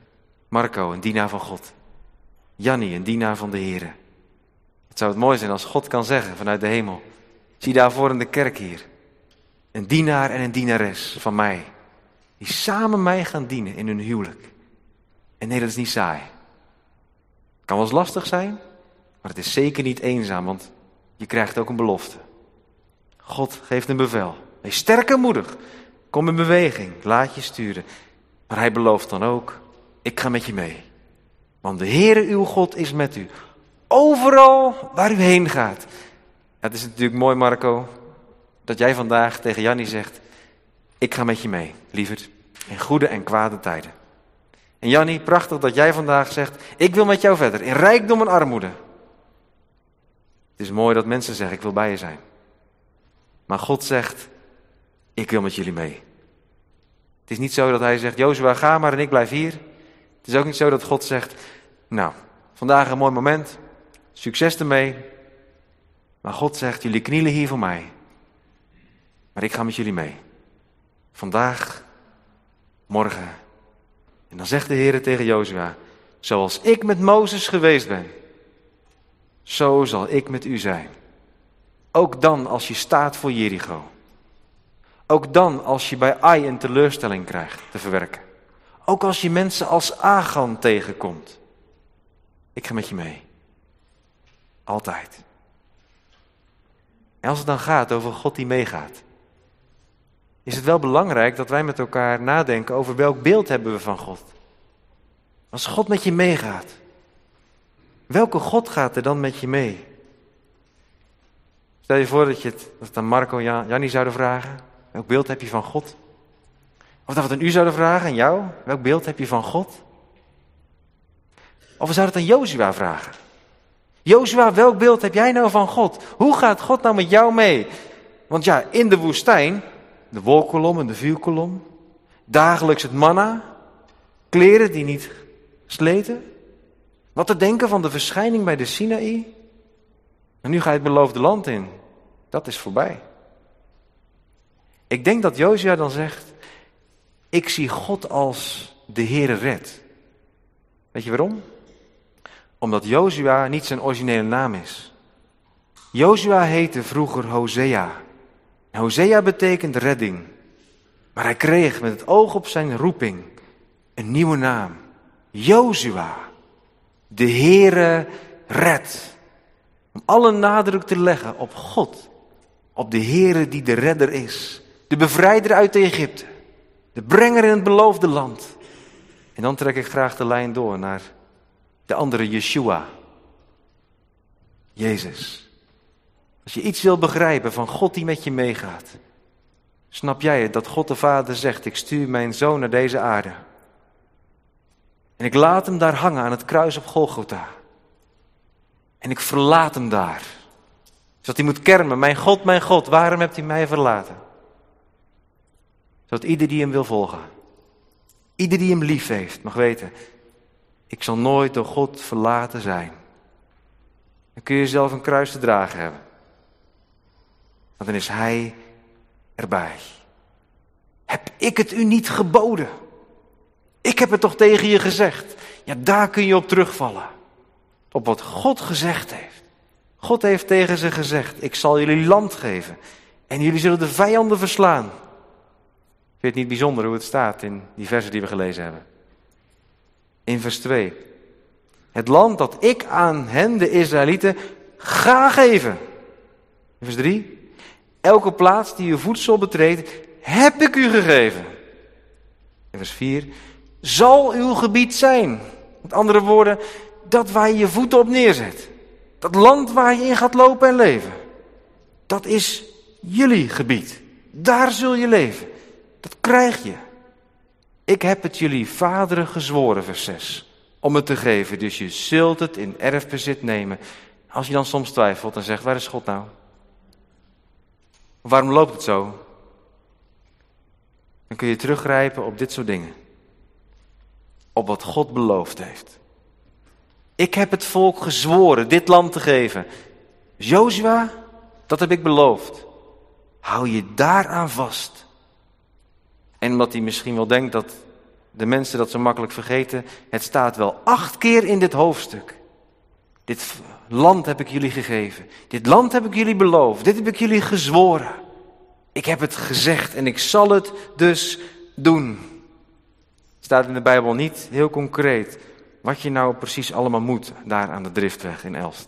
Marco, een dienaar van God. Jannie, een dienaar van de Heere. Het zou het mooi zijn als God kan zeggen vanuit de hemel. Zie daarvoor in de kerk hier. Een dienaar en een dienares van mij. Die samen mij gaan dienen in hun huwelijk. En nee, dat is niet saai. Het kan wel eens lastig zijn, maar het is zeker niet eenzaam, want je krijgt ook een belofte. God geeft een bevel. Wees sterk en moedig. Kom in beweging, laat je sturen. Maar hij belooft dan ook, ik ga met je mee. Want de Heere uw God is met u. Overal waar u heen gaat. Ja, het is natuurlijk mooi, Marco, dat jij vandaag tegen Jannie zegt, ik ga met je mee, lieverd, in goede en kwade tijden. En Jannie, prachtig dat jij vandaag zegt, ik wil met jou verder, in rijkdom en armoede. Het is mooi dat mensen zeggen, ik wil bij je zijn. Maar God zegt, ik wil met jullie mee. Het is niet zo dat hij zegt, Jozua, ga maar en ik blijf hier. Het is ook niet zo dat God zegt, nou, vandaag een mooi moment, succes ermee. Maar God zegt, jullie knielen hier voor mij. Maar ik ga met jullie mee. Vandaag, morgen. En dan zegt de Heer tegen Jozua, zoals ik met Mozes geweest ben, zo zal ik met u zijn. Ook dan als je staat voor Jericho. Ook dan als je bij Ai een teleurstelling krijgt te verwerken. Ook als je mensen als Achan tegenkomt. Ik ga met je mee. Altijd. En als het dan gaat over God die meegaat, is het wel belangrijk dat wij met elkaar nadenken over welk beeld hebben we van God. Als God met je meegaat, welke God gaat er dan met je mee? Stel je voor dat je het, dat het aan Marco en Jan, Jannie zouden vragen. Welk beeld heb je van God? Of dat we het aan u zouden vragen, aan jou. Welk beeld heb je van God? Of we zouden het aan Jozua vragen. Jozua, welk beeld heb jij nou van God? Hoe gaat God nou met jou mee? Want ja, in de woestijn, de wolkolom en de vuurkolom, dagelijks het manna, kleren die niet sleten. Wat te denken van de verschijning bij de Sinaï? En nu ga je het beloofde land in. Dat is voorbij. Ik denk dat Jozua dan zegt, ik zie God als de Heere redt. Weet je waarom? Omdat Jozua niet zijn originele naam is. Jozua heette vroeger Hosea. Hosea betekent redding. Maar hij kreeg met het oog op zijn roeping een nieuwe naam. Jozua. De Heere redt. Om alle nadruk te leggen op God. Op de Heere die de redder is. De bevrijder uit Egypte. De brenger in het beloofde land. En dan trek ik graag de lijn door naar de andere Yeshua. Jezus. Als je iets wil begrijpen van God die met je meegaat. Snap jij het dat God de Vader zegt, ik stuur mijn zoon naar deze aarde. En ik laat hem daar hangen aan het kruis op Golgotha. En ik verlaat hem daar. Zodat hij moet kermen, mijn God, mijn God, waarom hebt u mij verlaten? Zodat ieder die hem wil volgen, ieder die hem lief heeft, mag weten, ik zal nooit door God verlaten zijn. Dan kun je zelf een kruis te dragen hebben. Want dan is hij erbij. Heb ik het u niet geboden? Ik heb het toch tegen je gezegd? Ja, daar kun je op terugvallen. Op wat God gezegd heeft. God heeft tegen ze gezegd, ik zal jullie land geven. En jullie zullen de vijanden verslaan. Ik weet niet bijzonder hoe het staat in die versen die we gelezen hebben. In vers twee. Het land dat ik aan hen, de Israëlieten, ga geven. In vers drie. Elke plaats die uw voedsel betreedt, heb ik u gegeven. In vers vier. Zal uw gebied zijn. Met andere woorden, dat waar je je voeten op neerzet. Dat land waar je in gaat lopen en leven. Dat is jullie gebied. Daar zul je leven. Dat krijg je. Ik heb het jullie vaderen gezworen, vers zes. Om het te geven, dus je zult het in erfbezit nemen. Als je dan soms twijfelt en zegt, waar is God nou? Waarom loopt het zo? Dan kun je teruggrijpen op dit soort dingen. Op wat God beloofd heeft. Ik heb het volk gezworen dit land te geven. Jozua, dat heb ik beloofd. Hou je daaraan vast. En omdat hij misschien wel denkt dat de mensen dat zo makkelijk vergeten, het staat wel acht keer in dit hoofdstuk. Dit land heb ik jullie gegeven. Dit land heb ik jullie beloofd. Dit heb ik jullie gezworen. Ik heb het gezegd en ik zal het dus doen. Het staat in de Bijbel niet heel concreet wat je nou precies allemaal moet daar aan de Driftweg in Elst.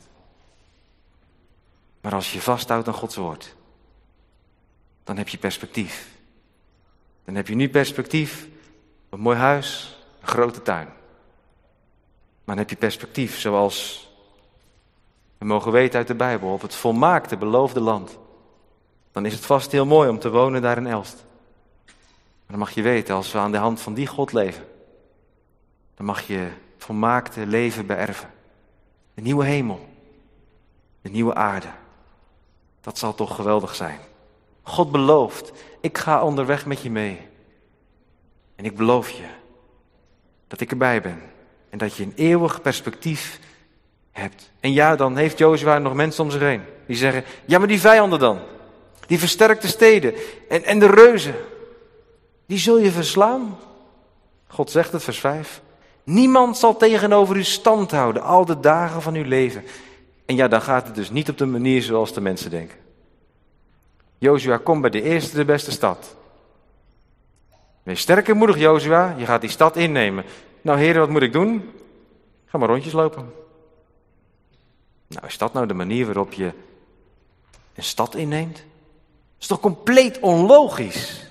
Maar als je vasthoudt aan Gods woord, dan heb je perspectief. Dan heb je nu perspectief op een mooi huis, een grote tuin. Maar dan heb je perspectief zoals we mogen weten uit de Bijbel op het volmaakte beloofde land. Dan is het vast heel mooi om te wonen daar in Elst. Maar dan mag je weten, als we aan de hand van die God leven, dan mag je volmaakte leven beërven. De nieuwe hemel, de nieuwe aarde. Dat zal toch geweldig zijn. God belooft, ik ga onderweg met je mee. En ik beloof je dat ik erbij ben. En dat je een eeuwig perspectief hebt. En ja, dan heeft Jozua nog mensen om zich heen. Die zeggen, ja maar die vijanden dan. Die versterkte steden en, en de reuzen. Die zul je verslaan. God zegt het, vers vijf. Niemand zal tegenover u stand houden al de dagen van uw leven. En ja, dan gaat het dus niet op de manier zoals de mensen denken. Jozua, kom bij de eerste de beste stad. Wees sterk en moedig, Jozua. Je gaat die stad innemen. Nou heren, wat moet ik doen? Ga maar rondjes lopen. Nou, is dat nou de manier waarop je een stad inneemt? Dat is toch compleet onlogisch?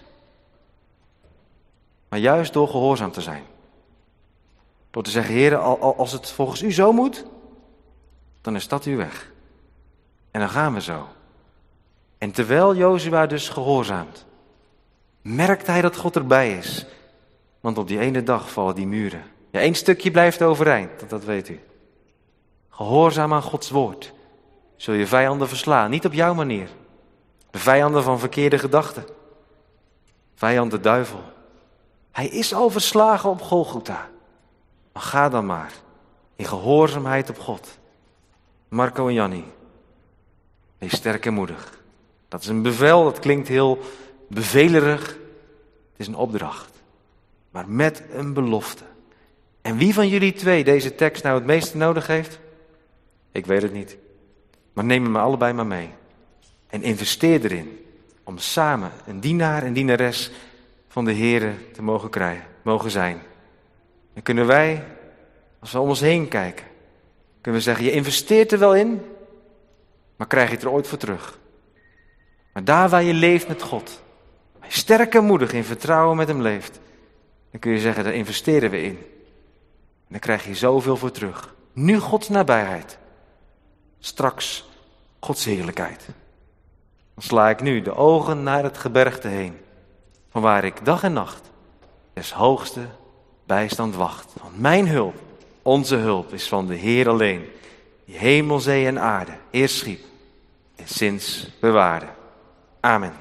Maar juist door gehoorzaam te zijn. Door te zeggen, heren, als het volgens u zo moet, dan is dat uw weg. En dan gaan we zo. En terwijl Jozua dus gehoorzaamt, merkt hij dat God erbij is. Want op die ene dag vallen die muren. Ja, één stukje blijft overeind, dat, dat weet u. Gehoorzaam aan Gods woord. Zul je vijanden verslaan, niet op jouw manier. De vijanden van verkeerde gedachten. Vijand de duivel. Hij is al verslagen op Golgotha. Maar ga dan maar in gehoorzaamheid op God. Marco en Jannie, wees sterk en moedig. Dat is een bevel, dat klinkt heel bevelerig. Het is een opdracht, maar met een belofte. En wie van jullie twee deze tekst nou het meeste nodig heeft? Ik weet het niet. Maar neem hem allebei maar mee. En investeer erin om samen een dienaar en dienares van de Here te mogen krijgen, mogen zijn. Dan kunnen wij, als we om ons heen kijken, kunnen we zeggen, je investeert er wel in, maar krijg je het er ooit voor terug. Maar daar waar je leeft met God, waar je sterk en moedig in vertrouwen met hem leeft, dan kun je zeggen, daar investeren we in. En dan krijg je zoveel voor terug. Nu Gods nabijheid, straks Gods heerlijkheid. Dan sla ik nu de ogen naar het gebergte heen, van waar ik dag en nacht des hoogste bijstand wacht. Want mijn hulp, onze hulp, is van de Heer alleen, die hemel, zee en aarde eerst schiep en sinds bewaarde. Amen.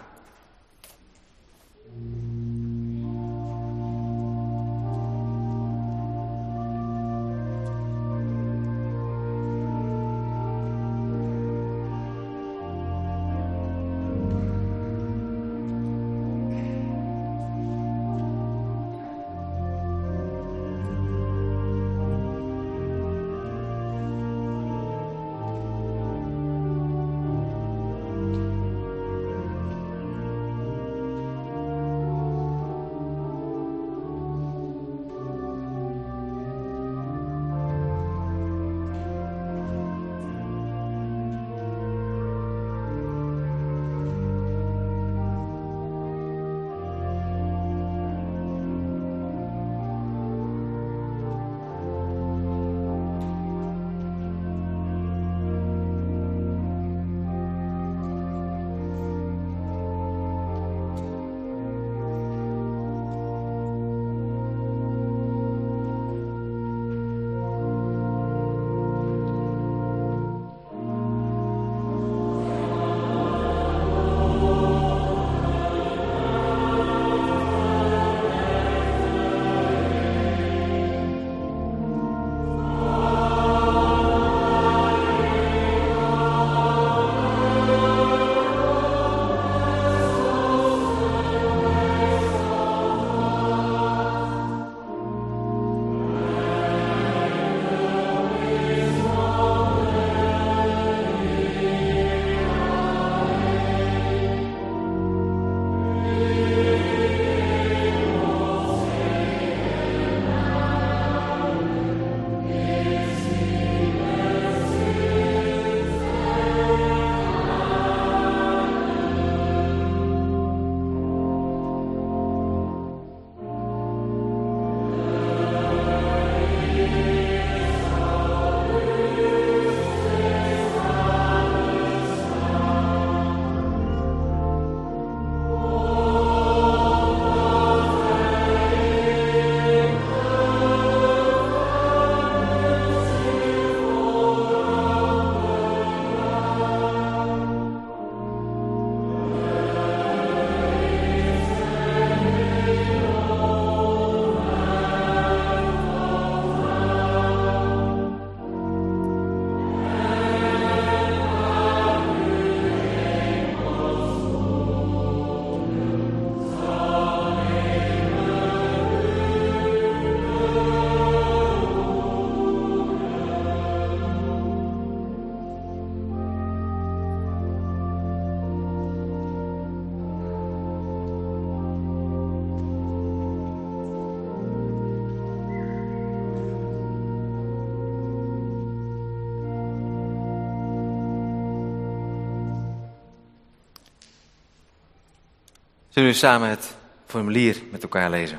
Zullen we samen het formulier met elkaar lezen?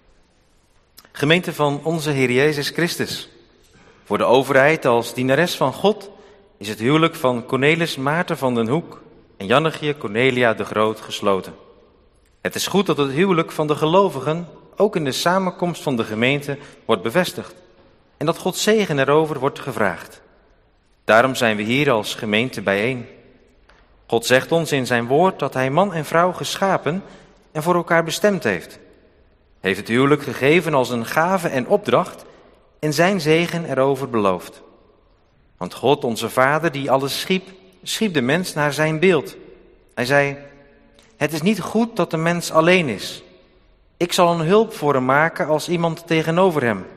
Gemeente van onze Heer Jezus Christus. Voor de overheid als dienares van God is het huwelijk van Cornelis Maarten van den Hoek en Jannetje Cornelia de Groot gesloten. Het is goed dat het huwelijk van de gelovigen ook in de samenkomst van de gemeente wordt bevestigd en dat Gods zegen erover wordt gevraagd. Daarom zijn we hier als gemeente bijeen. God zegt ons in zijn woord dat hij man en vrouw geschapen en voor elkaar bestemd heeft. Hij heeft het huwelijk gegeven als een gave en opdracht en zijn zegen erover beloofd. Want God, onze Vader, die alles schiep, schiep de mens naar zijn beeld. Hij zei, het is niet goed dat de mens alleen is. Ik zal een hulp voor hem maken als iemand tegenover hem.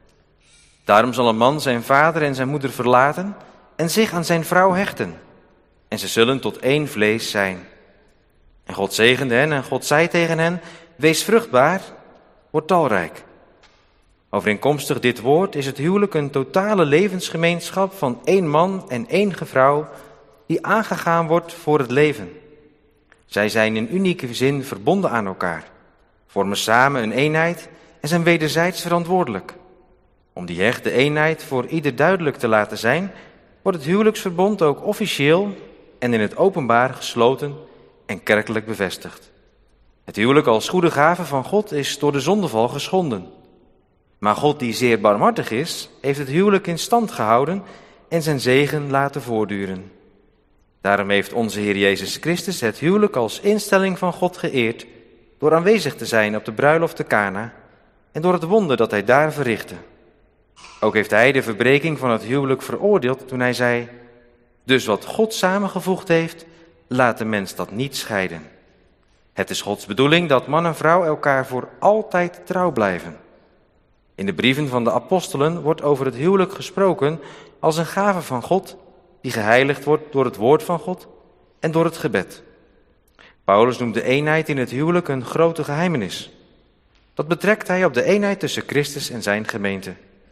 Daarom zal een man zijn vader en zijn moeder verlaten en zich aan zijn vrouw hechten. En ze zullen tot één vlees zijn. En God zegende hen en God zei tegen hen, wees vruchtbaar, word talrijk. Overeenkomstig dit woord is het huwelijk een totale levensgemeenschap van één man en één vrouw die aangegaan wordt voor het leven. Zij zijn in unieke zin verbonden aan elkaar, vormen samen een eenheid en zijn wederzijds verantwoordelijk. Om die hechte eenheid voor ieder duidelijk te laten zijn, wordt het huwelijksverbond ook officieel en in het openbaar gesloten en kerkelijk bevestigd. Het huwelijk als goede gave van God is door de zondeval geschonden. Maar God, die zeer barmhartig is, heeft het huwelijk in stand gehouden en zijn zegen laten voortduren. Daarom heeft onze Heer Jezus Christus het huwelijk als instelling van God geëerd door aanwezig te zijn op de bruiloft te Kana en door het wonder dat hij daar verrichtte. Ook heeft hij de verbreking van het huwelijk veroordeeld toen hij zei, dus wat God samengevoegd heeft, laat de mens dat niet scheiden. Het is Gods bedoeling dat man en vrouw elkaar voor altijd trouw blijven. In de brieven van de apostelen wordt over het huwelijk gesproken als een gave van God die geheiligd wordt door het woord van God en door het gebed. Paulus noemt de eenheid in het huwelijk een grote geheimenis. Dat betrekt hij op de eenheid tussen Christus en zijn gemeente.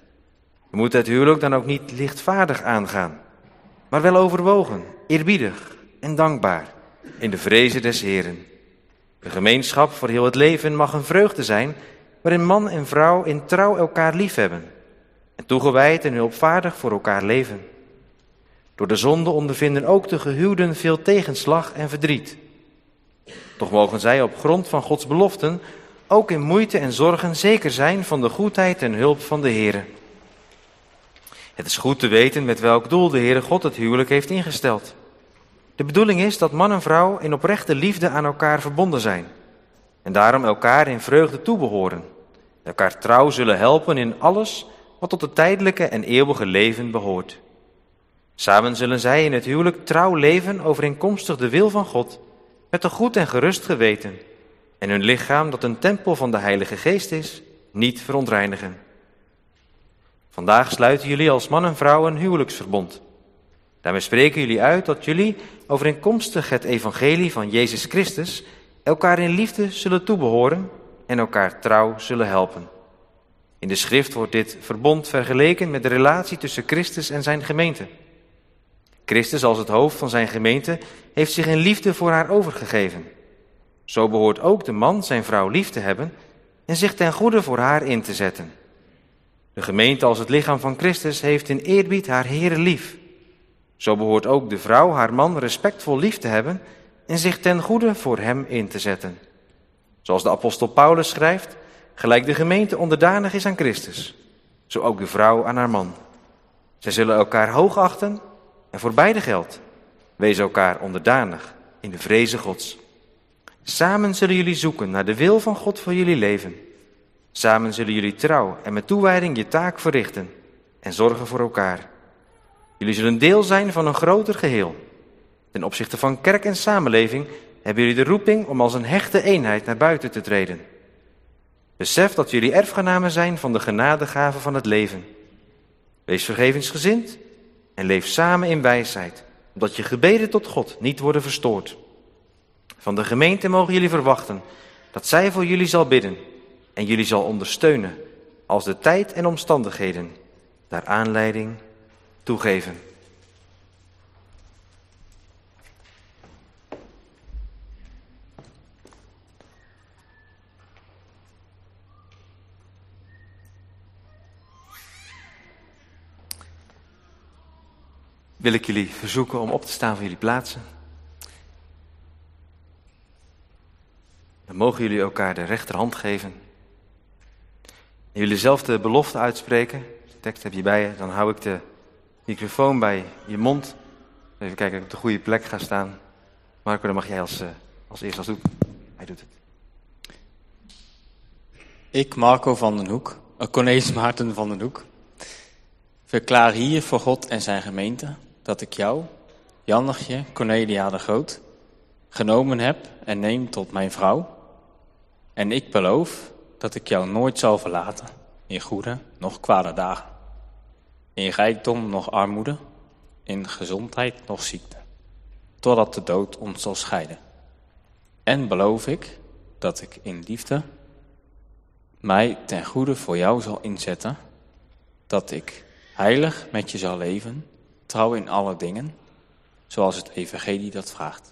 We moeten het huwelijk dan ook niet lichtvaardig aangaan, maar wel overwogen, eerbiedig en dankbaar in de vreze des Heren. De gemeenschap voor heel het leven mag een vreugde zijn waarin man en vrouw in trouw elkaar liefhebben en toegewijd en hulpvaardig voor elkaar leven. Door de zonde ondervinden ook de gehuwden veel tegenslag en verdriet. Toch mogen zij op grond van Gods beloften ook in moeite en zorgen zeker zijn van de goedheid en hulp van de Heere. Het is goed te weten met welk doel de Heere God het huwelijk heeft ingesteld. De bedoeling is dat man en vrouw in oprechte liefde aan elkaar verbonden zijn en daarom elkaar in vreugde toebehoren, elkaar trouw zullen helpen in alles wat tot het tijdelijke en eeuwige leven behoort. Samen zullen zij in het huwelijk trouw leven overeenkomstig de wil van God, met een goed en gerust geweten, en hun lichaam, dat een tempel van de Heilige Geest is, niet verontreinigen. Vandaag sluiten jullie als man en vrouw een huwelijksverbond. Daarmee spreken jullie uit dat jullie, overeenkomstig het evangelie van Jezus Christus, elkaar in liefde zullen toebehoren en elkaar trouw zullen helpen. In de schrift wordt dit verbond vergeleken met de relatie tussen Christus en zijn gemeente. Christus als het hoofd van zijn gemeente heeft zich in liefde voor haar overgegeven. Zo behoort ook de man zijn vrouw lief te hebben en zich ten goede voor haar in te zetten. De gemeente als het lichaam van Christus heeft in eerbied haar Heere lief. Zo behoort ook de vrouw haar man respectvol lief te hebben en zich ten goede voor hem in te zetten. Zoals de apostel Paulus schrijft, gelijk de gemeente onderdanig is aan Christus, zo ook de vrouw aan haar man. Zij zullen elkaar hoog achten en voor beide geldt, wees elkaar onderdanig in de vreze Gods. Samen zullen jullie zoeken naar de wil van God voor jullie leven. Samen zullen jullie trouw en met toewijding je taak verrichten en zorgen voor elkaar. Jullie zullen deel zijn van een groter geheel. Ten opzichte van kerk en samenleving hebben jullie de roeping om als een hechte eenheid naar buiten te treden. Besef dat jullie erfgenamen zijn van de genadegave van het leven. Wees vergevensgezind en leef samen in wijsheid, opdat je gebeden tot God niet worden verstoord. Van de gemeente mogen jullie verwachten dat zij voor jullie zal bidden en jullie zal ondersteunen als de tijd en omstandigheden daar aanleiding toegeven. wil ik jullie verzoeken om op te staan van jullie plaatsen. Dan mogen jullie elkaar de rechterhand geven. En jullie zelf de belofte uitspreken. De tekst heb je bij je. Dan hou ik de microfoon bij je mond. Even kijken of ik op de goede plek ga staan. Marco, dan mag jij als, uh, als eerste als doen. Hij doet het. Ik, Marco van den Hoek, uh, Cornelis Maarten van den Hoek, verklaar hier voor God en zijn gemeente dat ik jou, Jannetje Cornelia de Groot, genomen heb en neem tot mijn vrouw. En ik beloof dat ik jou nooit zal verlaten, in goede noch kwade dagen, in rijkdom noch armoede, in gezondheid noch ziekte, totdat de dood ons zal scheiden. En beloof ik dat ik in liefde mij ten goede voor jou zal inzetten, dat ik heilig met je zal leven, trouw in alle dingen, zoals het evangelie dat vraagt.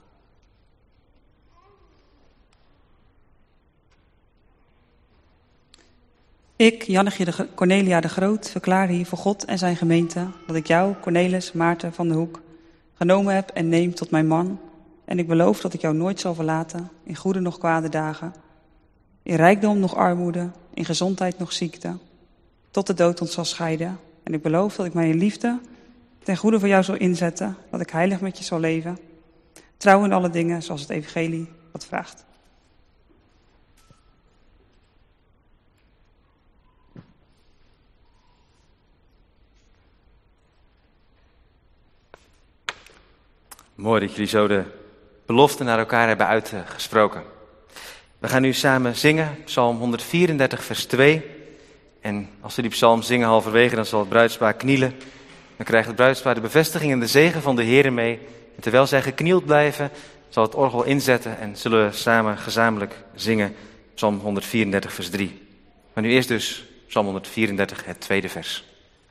Ik, Jannetje de Cornelia de Groot, verklaar hier voor God en zijn gemeente dat ik jou, Cornelis Maarten van den Hoek, genomen heb en neem tot mijn man. En ik beloof dat ik jou nooit zal verlaten, in goede noch kwade dagen, in rijkdom noch armoede, in gezondheid noch ziekte, tot de dood ons zal scheiden. En ik beloof dat ik mij in liefde ten goede voor jou zal inzetten, dat ik heilig met je zal leven, trouw in alle dingen zoals het evangelie dat vraagt. Mooi dat jullie zo de belofte naar elkaar hebben uitgesproken. We gaan nu samen zingen, Psalm honderdvierendertig, vers twee. En als we die psalm zingen halverwege, dan zal het bruidspaar knielen. Dan krijgt het bruidspaar de bevestiging en de zegen van de Heer mee. En terwijl zij geknield blijven, zal het orgel inzetten en zullen we samen gezamenlijk zingen, Psalm honderdvierendertig, vers drie. Maar nu eerst dus Psalm honderdvierendertig, het tweede vers.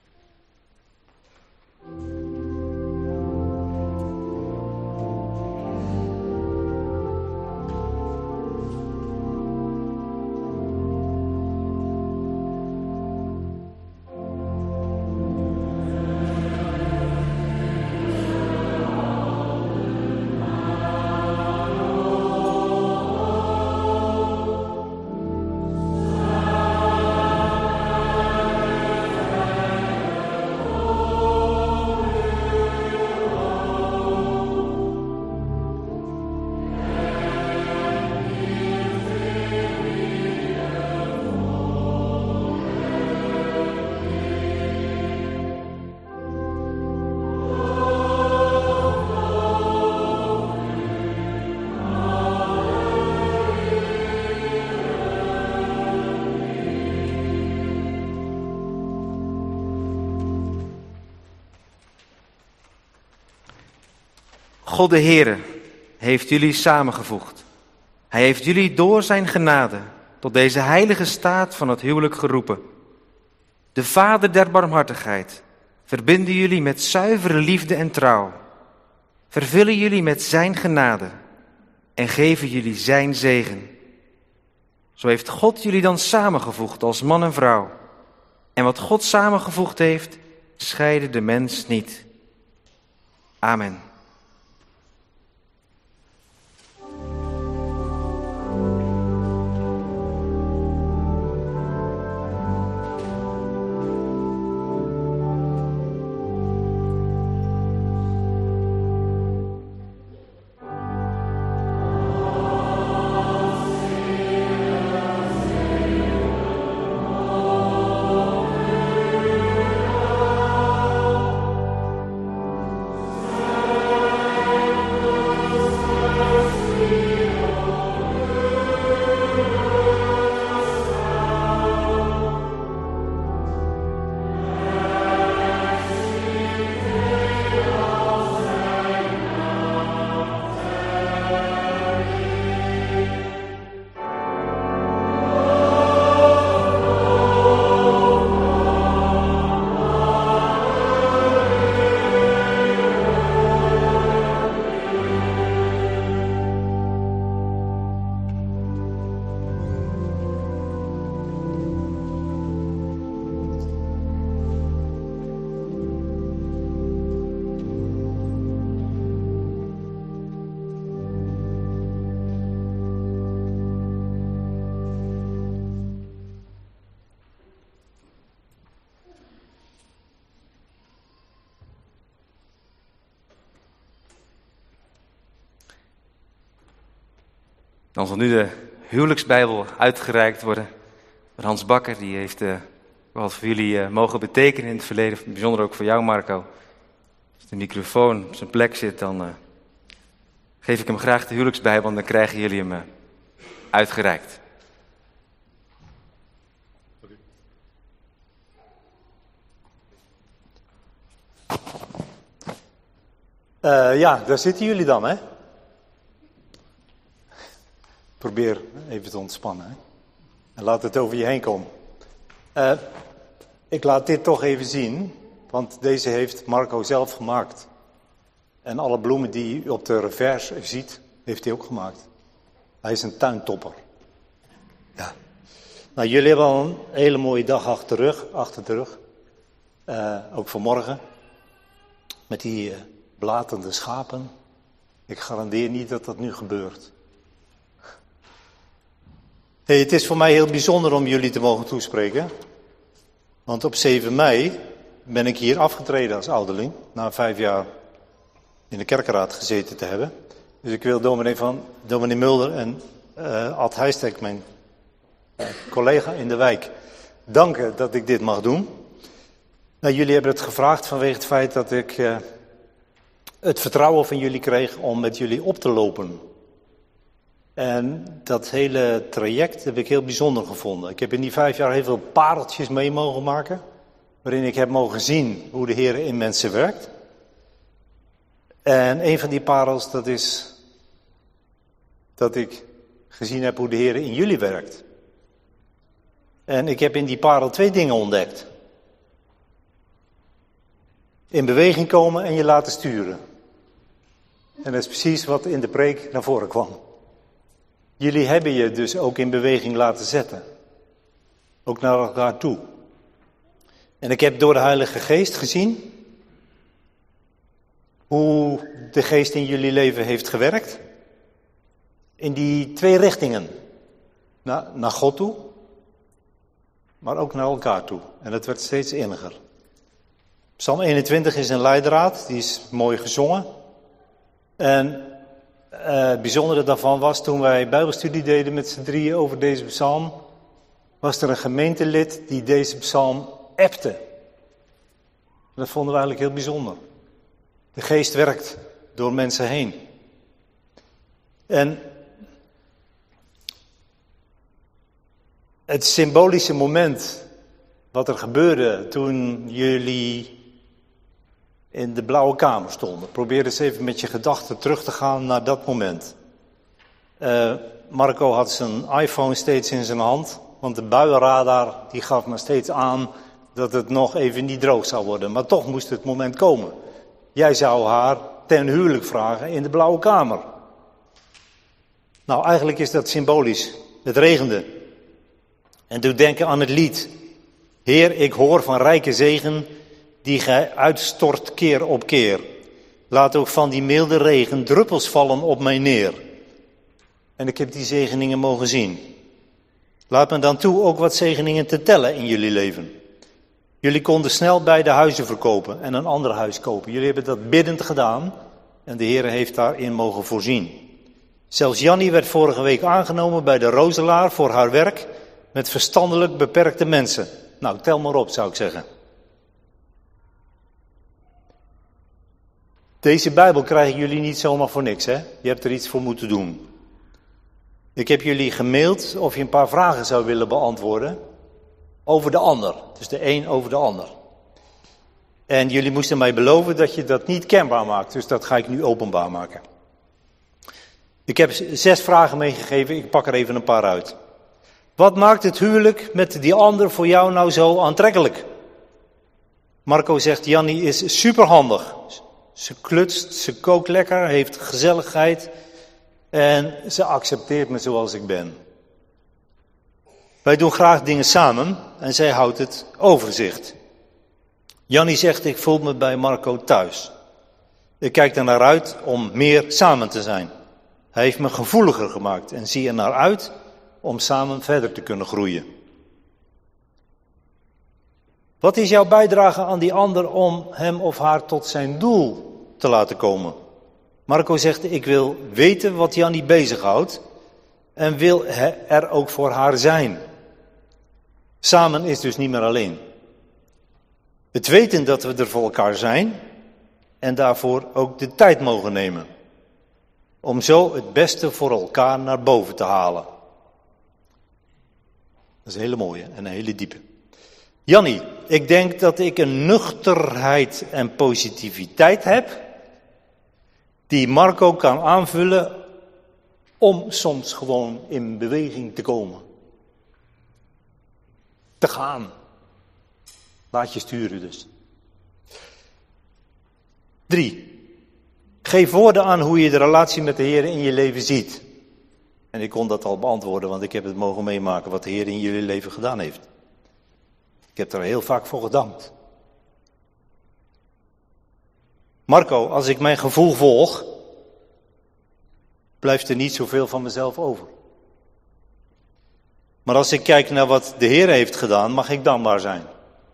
God de Heere heeft jullie samengevoegd. Hij heeft jullie door zijn genade tot deze heilige staat van het huwelijk geroepen. De Vader der barmhartigheid verbinden jullie met zuivere liefde en trouw. Vervullen jullie met zijn genade en geven jullie zijn zegen. Zo heeft God jullie dan samengevoegd als man en vrouw. En wat God samengevoegd heeft, scheide de mens niet. Amen. Oh Dan zal nu de huwelijksbijbel uitgereikt worden door Hans Bakker. Die heeft uh, wat voor jullie uh, mogen betekenen in het verleden, bijzonder ook voor jou, Marco. Als de microfoon op zijn plek zit, dan uh, geef ik hem graag de huwelijksbijbel en dan krijgen jullie hem uh, uitgereikt. Uh, ja, daar zitten jullie dan, hè? Probeer even te ontspannen, hè? En laat het over je heen komen. Uh, ik laat dit toch even zien, want deze heeft Marco zelf gemaakt. En alle bloemen die u op de revers ziet, heeft hij ook gemaakt. Hij is een tuintopper. Ja. Nou, jullie hebben al een hele mooie dag achter de rug. Achter de rug. Uh, ook vanmorgen. Met die uh, blatende schapen. Ik garandeer niet dat dat nu gebeurt. Hey, het is voor mij heel bijzonder om jullie te mogen toespreken. Want op zeven mei ben ik hier afgetreden als ouderling. Na vijf jaar in de kerkenraad gezeten te hebben. Dus ik wil dominee, van, dominee Mulder en uh, Ad Heijstek, mijn uh, collega in de wijk, danken dat ik dit mag doen. Nou, jullie hebben het gevraagd vanwege het feit dat ik uh, het vertrouwen van jullie kreeg om met jullie op te lopen. En dat hele traject heb ik heel bijzonder gevonden. Ik heb in die vijf jaar heel veel pareltjes mee mogen maken. Waarin ik heb mogen zien hoe de Heer in mensen werkt. En een van die parels, dat is dat ik gezien heb hoe de Heer in jullie werkt. En ik heb in die parel twee dingen ontdekt. In beweging komen en je laten sturen. En dat is precies wat in de preek naar voren kwam. Jullie hebben je dus ook in beweging laten zetten. Ook naar elkaar toe. En ik heb door de Heilige Geest gezien hoe de Geest in jullie leven heeft gewerkt. In die twee richtingen. Naar, naar God toe, maar ook naar elkaar toe. En dat werd steeds inniger. Psalm eenentwintig is een leidraad, die is mooi gezongen. En uh, het bijzondere daarvan was, toen wij bijbelstudie deden met z'n drieën over deze psalm, was er een gemeentelid die deze psalm appte. Dat vonden we eigenlijk heel bijzonder. De Geest werkt door mensen heen. En het symbolische moment wat er gebeurde toen jullie in de blauwe kamer stonden. Probeer eens even met je gedachten terug te gaan naar dat moment. Uh, Marco had zijn iPhone steeds in zijn hand, want de buienradar die gaf maar steeds aan dat het nog even niet droog zou worden. Maar toch moest het moment komen. Jij zou haar ten huwelijk vragen in de blauwe kamer. Nou, eigenlijk is dat symbolisch. Het regende. En doe denken aan het lied. Heer, ik hoor van rijke zegen die gij uitstort keer op keer. Laat ook van die milde regen druppels vallen op mij neer. En ik heb die zegeningen mogen zien. Laat me dan toe ook wat zegeningen te tellen in jullie leven. Jullie konden snel beide huizen verkopen en een ander huis kopen. Jullie hebben dat biddend gedaan en de Heer heeft daarin mogen voorzien. Zelfs Jannie werd vorige week aangenomen bij de Rozelaar voor haar werk met verstandelijk beperkte mensen. Nou, tel maar op, zou ik zeggen. Deze Bijbel krijgen jullie niet zomaar voor niks, hè? Je hebt er iets voor moeten doen. Ik heb jullie gemaild of je een paar vragen zou willen beantwoorden over de ander. Dus de een over de ander. En jullie moesten mij beloven dat je dat niet kenbaar maakt, dus dat ga ik nu openbaar maken. Ik heb zes vragen meegegeven, ik pak er even een paar uit. Wat maakt het huwelijk met die ander voor jou nou zo aantrekkelijk? Marco zegt, Jannie is superhandig. Ze klutst, ze kookt lekker, heeft gezelligheid en ze accepteert me zoals ik ben. Wij doen graag dingen samen en zij houdt het overzicht. Jannie zegt, ik voel me bij Marco thuis. Ik kijk er naar uit om meer samen te zijn. Hij heeft me gevoeliger gemaakt en zie er naar uit om samen verder te kunnen groeien. Wat is jouw bijdrage aan die ander om hem of haar tot zijn doel te laten komen? Marco zegt, ik wil weten wat Jannie bezighoudt en wil er ook voor haar zijn. Samen is dus niet meer alleen. Het weten dat we er voor elkaar zijn en daarvoor ook de tijd mogen nemen. Om zo het beste voor elkaar naar boven te halen. Dat is een hele mooie en een hele diepe. Jannie, ik denk dat ik een nuchterheid en positiviteit heb die Marco kan aanvullen om soms gewoon in beweging te komen. Te gaan. Laat je sturen dus. Drie. Geef woorden aan hoe je de relatie met de Heer in je leven ziet. En ik kon dat al beantwoorden, want ik heb het mogen meemaken wat de Heer in jullie leven gedaan heeft. Ik heb er heel vaak voor gedankt. Marco, als ik mijn gevoel volg, blijft er niet zoveel van mezelf over. Maar als ik kijk naar wat de Heer heeft gedaan, mag ik dankbaar zijn.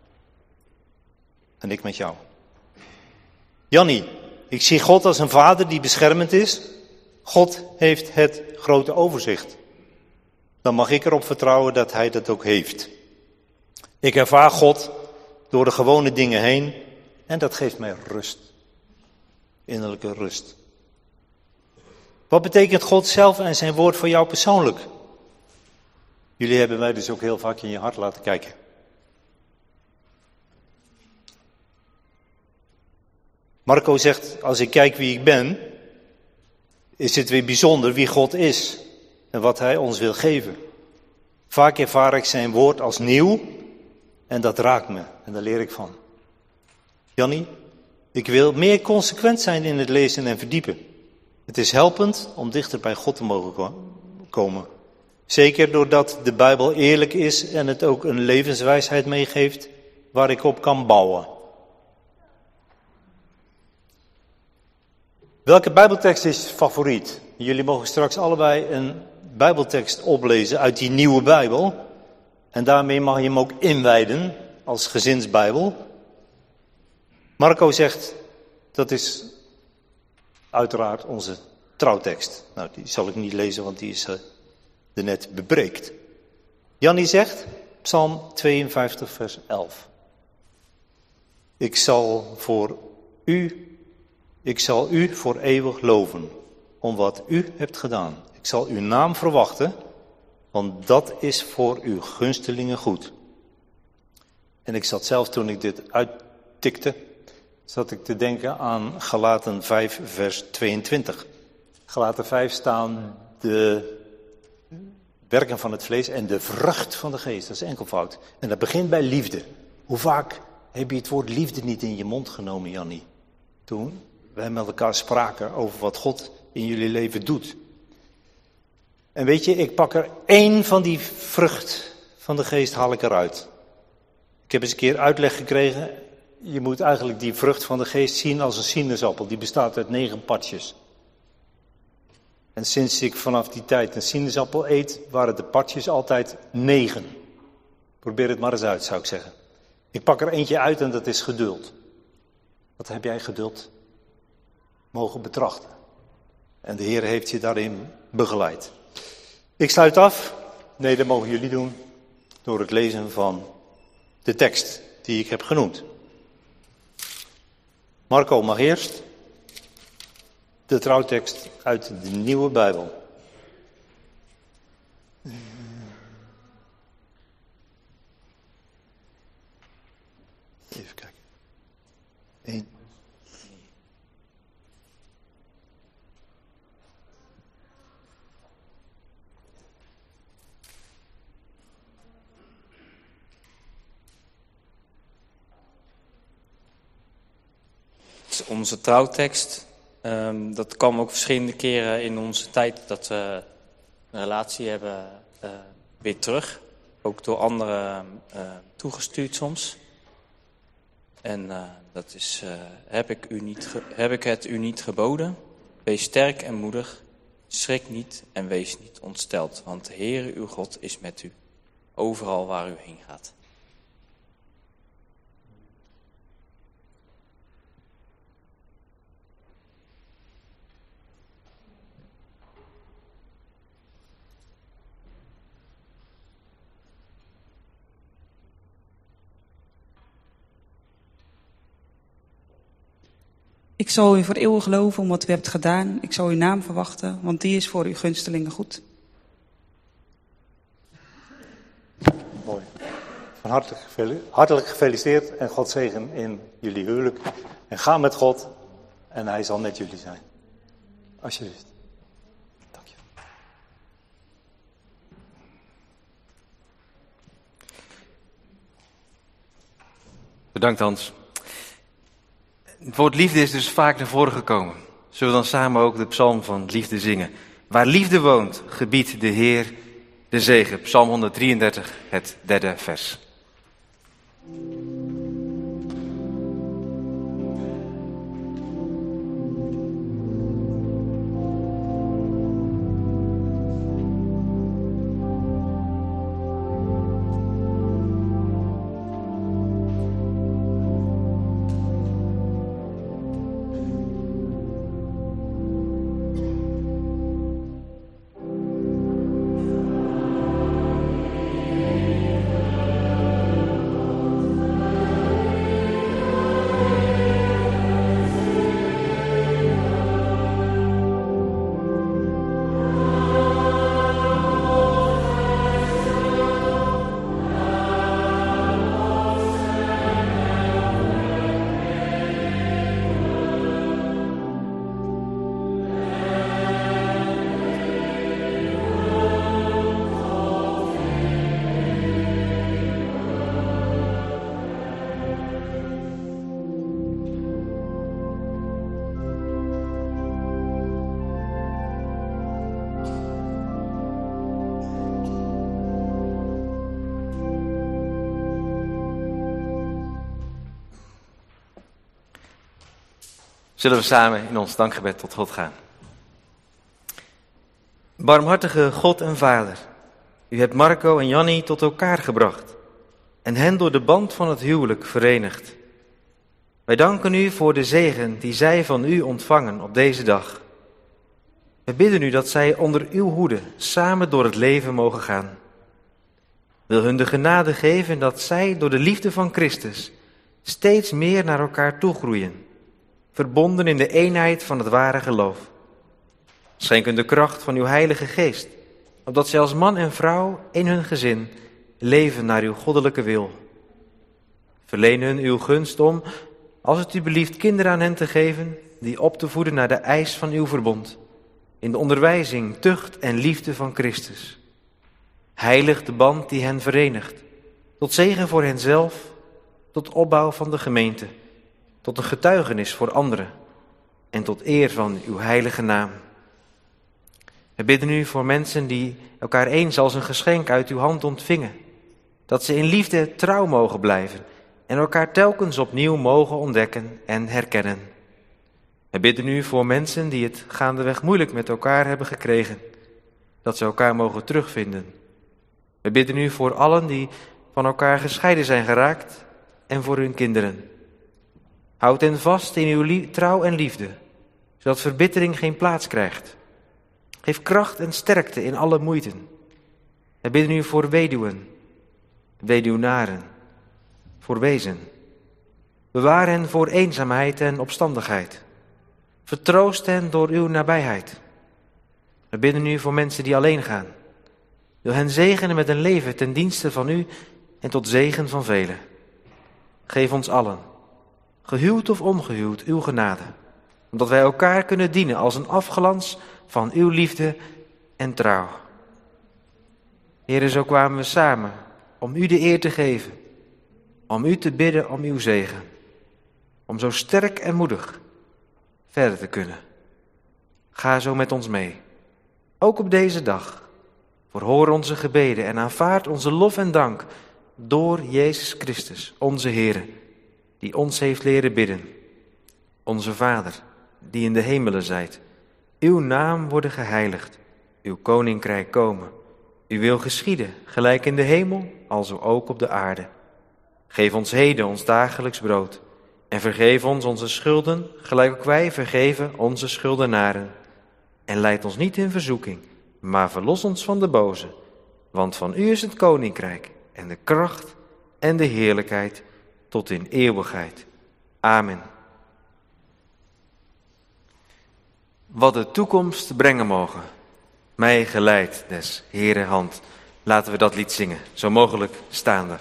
En ik met jou. Jannie, ik zie God als een vader die beschermend is. God heeft het grote overzicht. Dan mag ik erop vertrouwen dat hij dat ook heeft. Ik ervaar God door de gewone dingen heen en dat geeft mij rust. Innerlijke rust. Wat betekent God zelf en zijn woord voor jou persoonlijk? Jullie hebben mij dus ook heel vaak in je hart laten kijken. Marco zegt, als ik kijk wie ik ben, is het weer bijzonder wie God is en wat hij ons wil geven. Vaak ervaar ik zijn woord als nieuw en dat raakt me en daar leer ik van. Jannie, ik wil meer consequent zijn in het lezen en verdiepen. Het is helpend om dichter bij God te mogen komen. Zeker doordat de Bijbel eerlijk is en het ook een levenswijsheid meegeeft waar ik op kan bouwen. Welke Bijbeltekst is favoriet? Jullie mogen straks allebei een Bijbeltekst oplezen uit die nieuwe Bijbel. En daarmee mag je hem ook inwijden als gezinsbijbel. Marco zegt, dat is uiteraard onze trouwtekst. Nou, die zal ik niet lezen, want die is uh, er net bebreekt. Jannie zegt, Psalm tweeënvijftig, vers elf. Ik zal voor u... Ik zal u voor eeuwig loven, om wat u hebt gedaan. Ik zal uw naam verwachten, want dat is voor uw gunstelingen goed. En ik zat zelf, toen ik dit uittikte, zat ik te denken aan Galaten vijf, vers tweeëntwintig. Galaten vijf staan de werken van het vlees en de vrucht van de geest. Dat is enkelvoud. En dat begint bij liefde. Hoe vaak heb je het woord liefde niet in je mond genomen, Jannie? Toen wij met elkaar spraken over wat God in jullie leven doet. En weet je, ik pak er één van die vrucht van de geest haal ik eruit. Ik heb eens een keer uitleg gekregen. Je moet eigenlijk die vrucht van de geest zien als een sinaasappel. Die bestaat uit negen partjes. En sinds ik vanaf die tijd een sinaasappel eet, waren de partjes altijd negen. Probeer het maar eens uit, zou ik zeggen. Ik pak er eentje uit en dat is geduld. Wat heb jij geduld mogen betrachten? En de Heer heeft je daarin begeleid. Ik sluit af. Nee, dat mogen jullie doen. Door het lezen van de tekst die ik heb genoemd. Marco mag eerst. De trouwtekst uit de nieuwe Bijbel. Even kijken. Eén. Onze trouwtekst, um, dat kwam ook verschillende keren in onze tijd dat we een relatie hebben uh, weer terug. Ook door anderen uh, toegestuurd soms. En uh, dat is, uh, heb, ik u niet ge- heb ik het u niet geboden? Wees sterk en moedig, schrik niet en wees niet ontsteld. Want de Heere uw God is met u, overal waar u heen gaat. Ik zal u voor eeuwig geloven om wat u hebt gedaan. Ik zal uw naam verwachten, want die is voor uw gunstelingen goed. Mooi. Van hartelijk, geveli- hartelijk gefeliciteerd en God zegen in jullie huwelijk. En ga met God en hij zal met jullie zijn. Alsjeblieft. Dank je. Bedankt Hans. Het woord liefde is dus vaak naar voren gekomen. Zullen we dan samen ook de psalm van liefde zingen? Waar liefde woont, gebiedt de Heer de zegen. Psalm honderddrieëndertig, het derde vers. Zullen we samen in ons dankgebed tot God gaan. Barmhartige God en Vader, u hebt Marco en Jannie tot elkaar gebracht en hen door de band van het huwelijk verenigd. Wij danken u voor de zegen die zij van u ontvangen op deze dag. We bidden u dat zij onder uw hoede samen door het leven mogen gaan. Wil hun de genade geven dat zij door de liefde van Christus steeds meer naar elkaar toegroeien, verbonden in de eenheid van het ware geloof. Schenk hun de kracht van uw Heilige Geest, opdat zij als man en vrouw in hun gezin leven naar uw goddelijke wil. Verleen hun uw gunst om, als het u belieft, kinderen aan hen te geven, die op te voeden naar de eis van uw verbond, in de onderwijzing, tucht en liefde van Christus. Heilig de band die hen verenigt, tot zegen voor henzelf, tot opbouw van de gemeente, tot een getuigenis voor anderen en tot eer van uw heilige naam. We bidden u voor mensen die elkaar eens als een geschenk uit uw hand ontvingen, dat ze in liefde trouw mogen blijven en elkaar telkens opnieuw mogen ontdekken en herkennen. We bidden u voor mensen die het gaandeweg moeilijk met elkaar hebben gekregen, dat ze elkaar mogen terugvinden. We bidden u voor allen die van elkaar gescheiden zijn geraakt en voor hun kinderen. Houd hen vast in uw lie- trouw en liefde, zodat verbittering geen plaats krijgt. Geef kracht en sterkte in alle moeiten. We bidden u voor weduwen, weduwnaren, voor wezen. Bewaar hen voor eenzaamheid en opstandigheid. Vertroost hen door uw nabijheid. We bidden u voor mensen die alleen gaan. Wil hen zegenen met een leven ten dienste van u en tot zegen van velen. Geef ons allen, gehuwd of ongehuwd, uw genade, omdat wij elkaar kunnen dienen als een afglans van uw liefde en trouw. Heere, zo kwamen we samen om u de eer te geven, om u te bidden om uw zegen, om zo sterk en moedig verder te kunnen. Ga zo met ons mee, ook op deze dag. Verhoor onze gebeden en aanvaard onze lof en dank door Jezus Christus, onze Heere, die ons heeft leren bidden. Onze Vader, die in de hemelen zijt, uw naam worden geheiligd, uw koninkrijk komen. Uw wil geschieden, gelijk in de hemel, alzo ook op de aarde. Geef ons heden ons dagelijks brood en vergeef ons onze schulden, gelijk ook wij vergeven onze schuldenaren. En leid ons niet in verzoeking, maar verlos ons van de boze. Want van u is het koninkrijk en de kracht en de heerlijkheid tot in eeuwigheid. Amen. wat de toekomst brengen mogen. Mij geleid des Heere hand. Laten we dat lied zingen, zo mogelijk staande.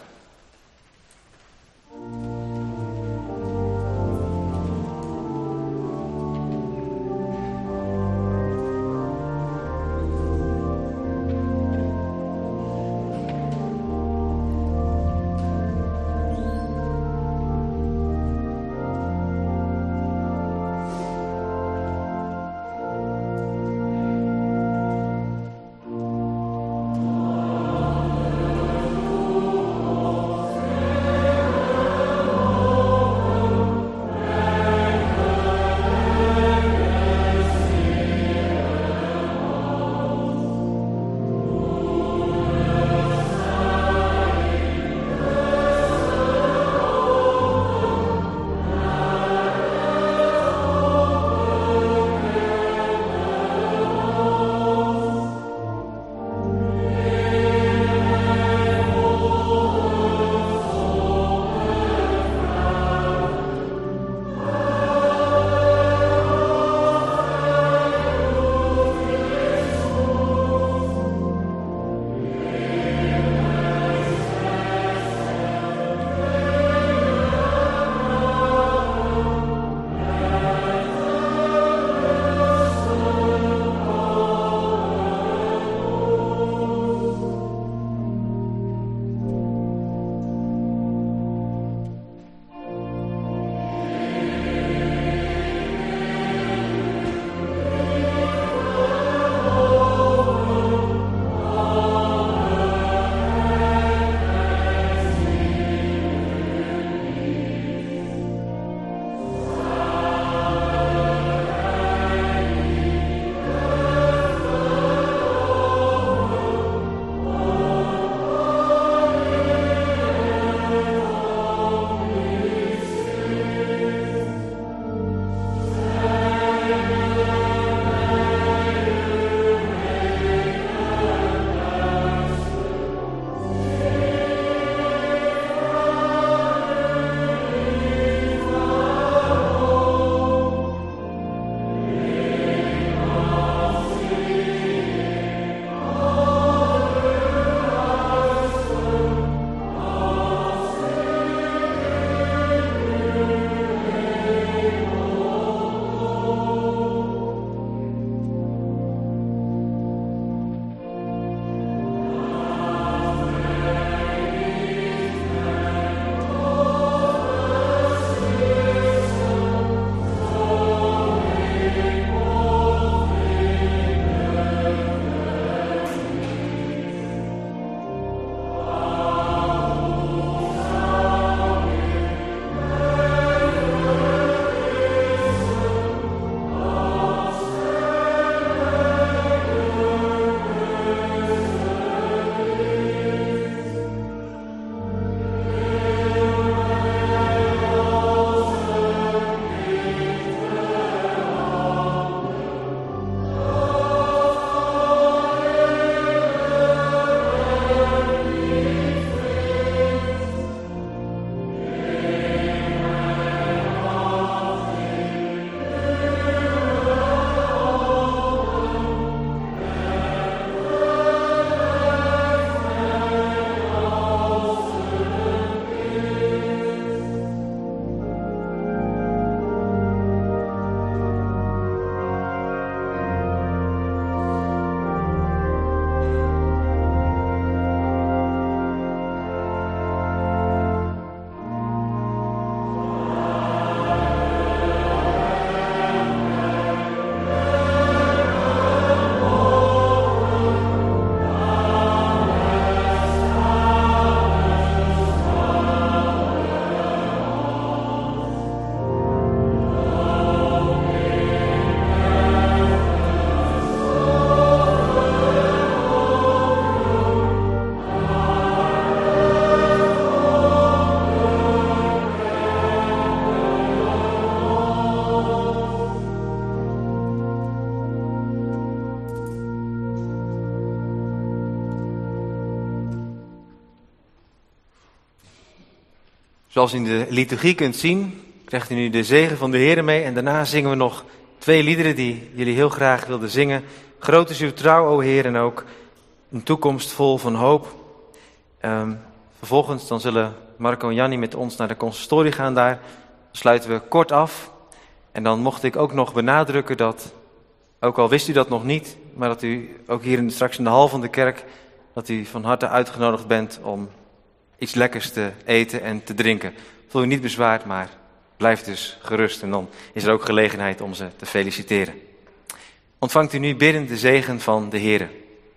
Zoals u in de liturgie kunt zien, krijgt u nu de zegen van de Heer mee en daarna zingen we nog het twee liederen die jullie heel graag wilden zingen. Groot is uw trouw, o Heer, en ook een toekomst vol van hoop. Um, vervolgens dan zullen Marco en Jannie met ons naar de consistorie gaan daar. Dan sluiten we kort af. En dan mocht ik ook nog benadrukken dat, ook al wist u dat nog niet, maar dat u ook hier in, straks in de hal van de kerk, dat u van harte uitgenodigd bent om iets lekkers te eten en te drinken. Voel u niet bezwaard, maar blijf dus gerust en dan is er ook gelegenheid om ze te feliciteren. Ontvangt u nu bidden de zegen van de Heere.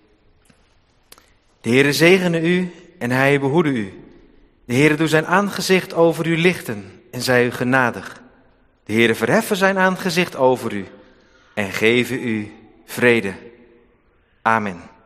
De Heere zegene u en hij behoede u. De Heere doe zijn aangezicht over u lichten en zij u genadig. De Heere verheffen zijn aangezicht over u en geven u vrede. Amen.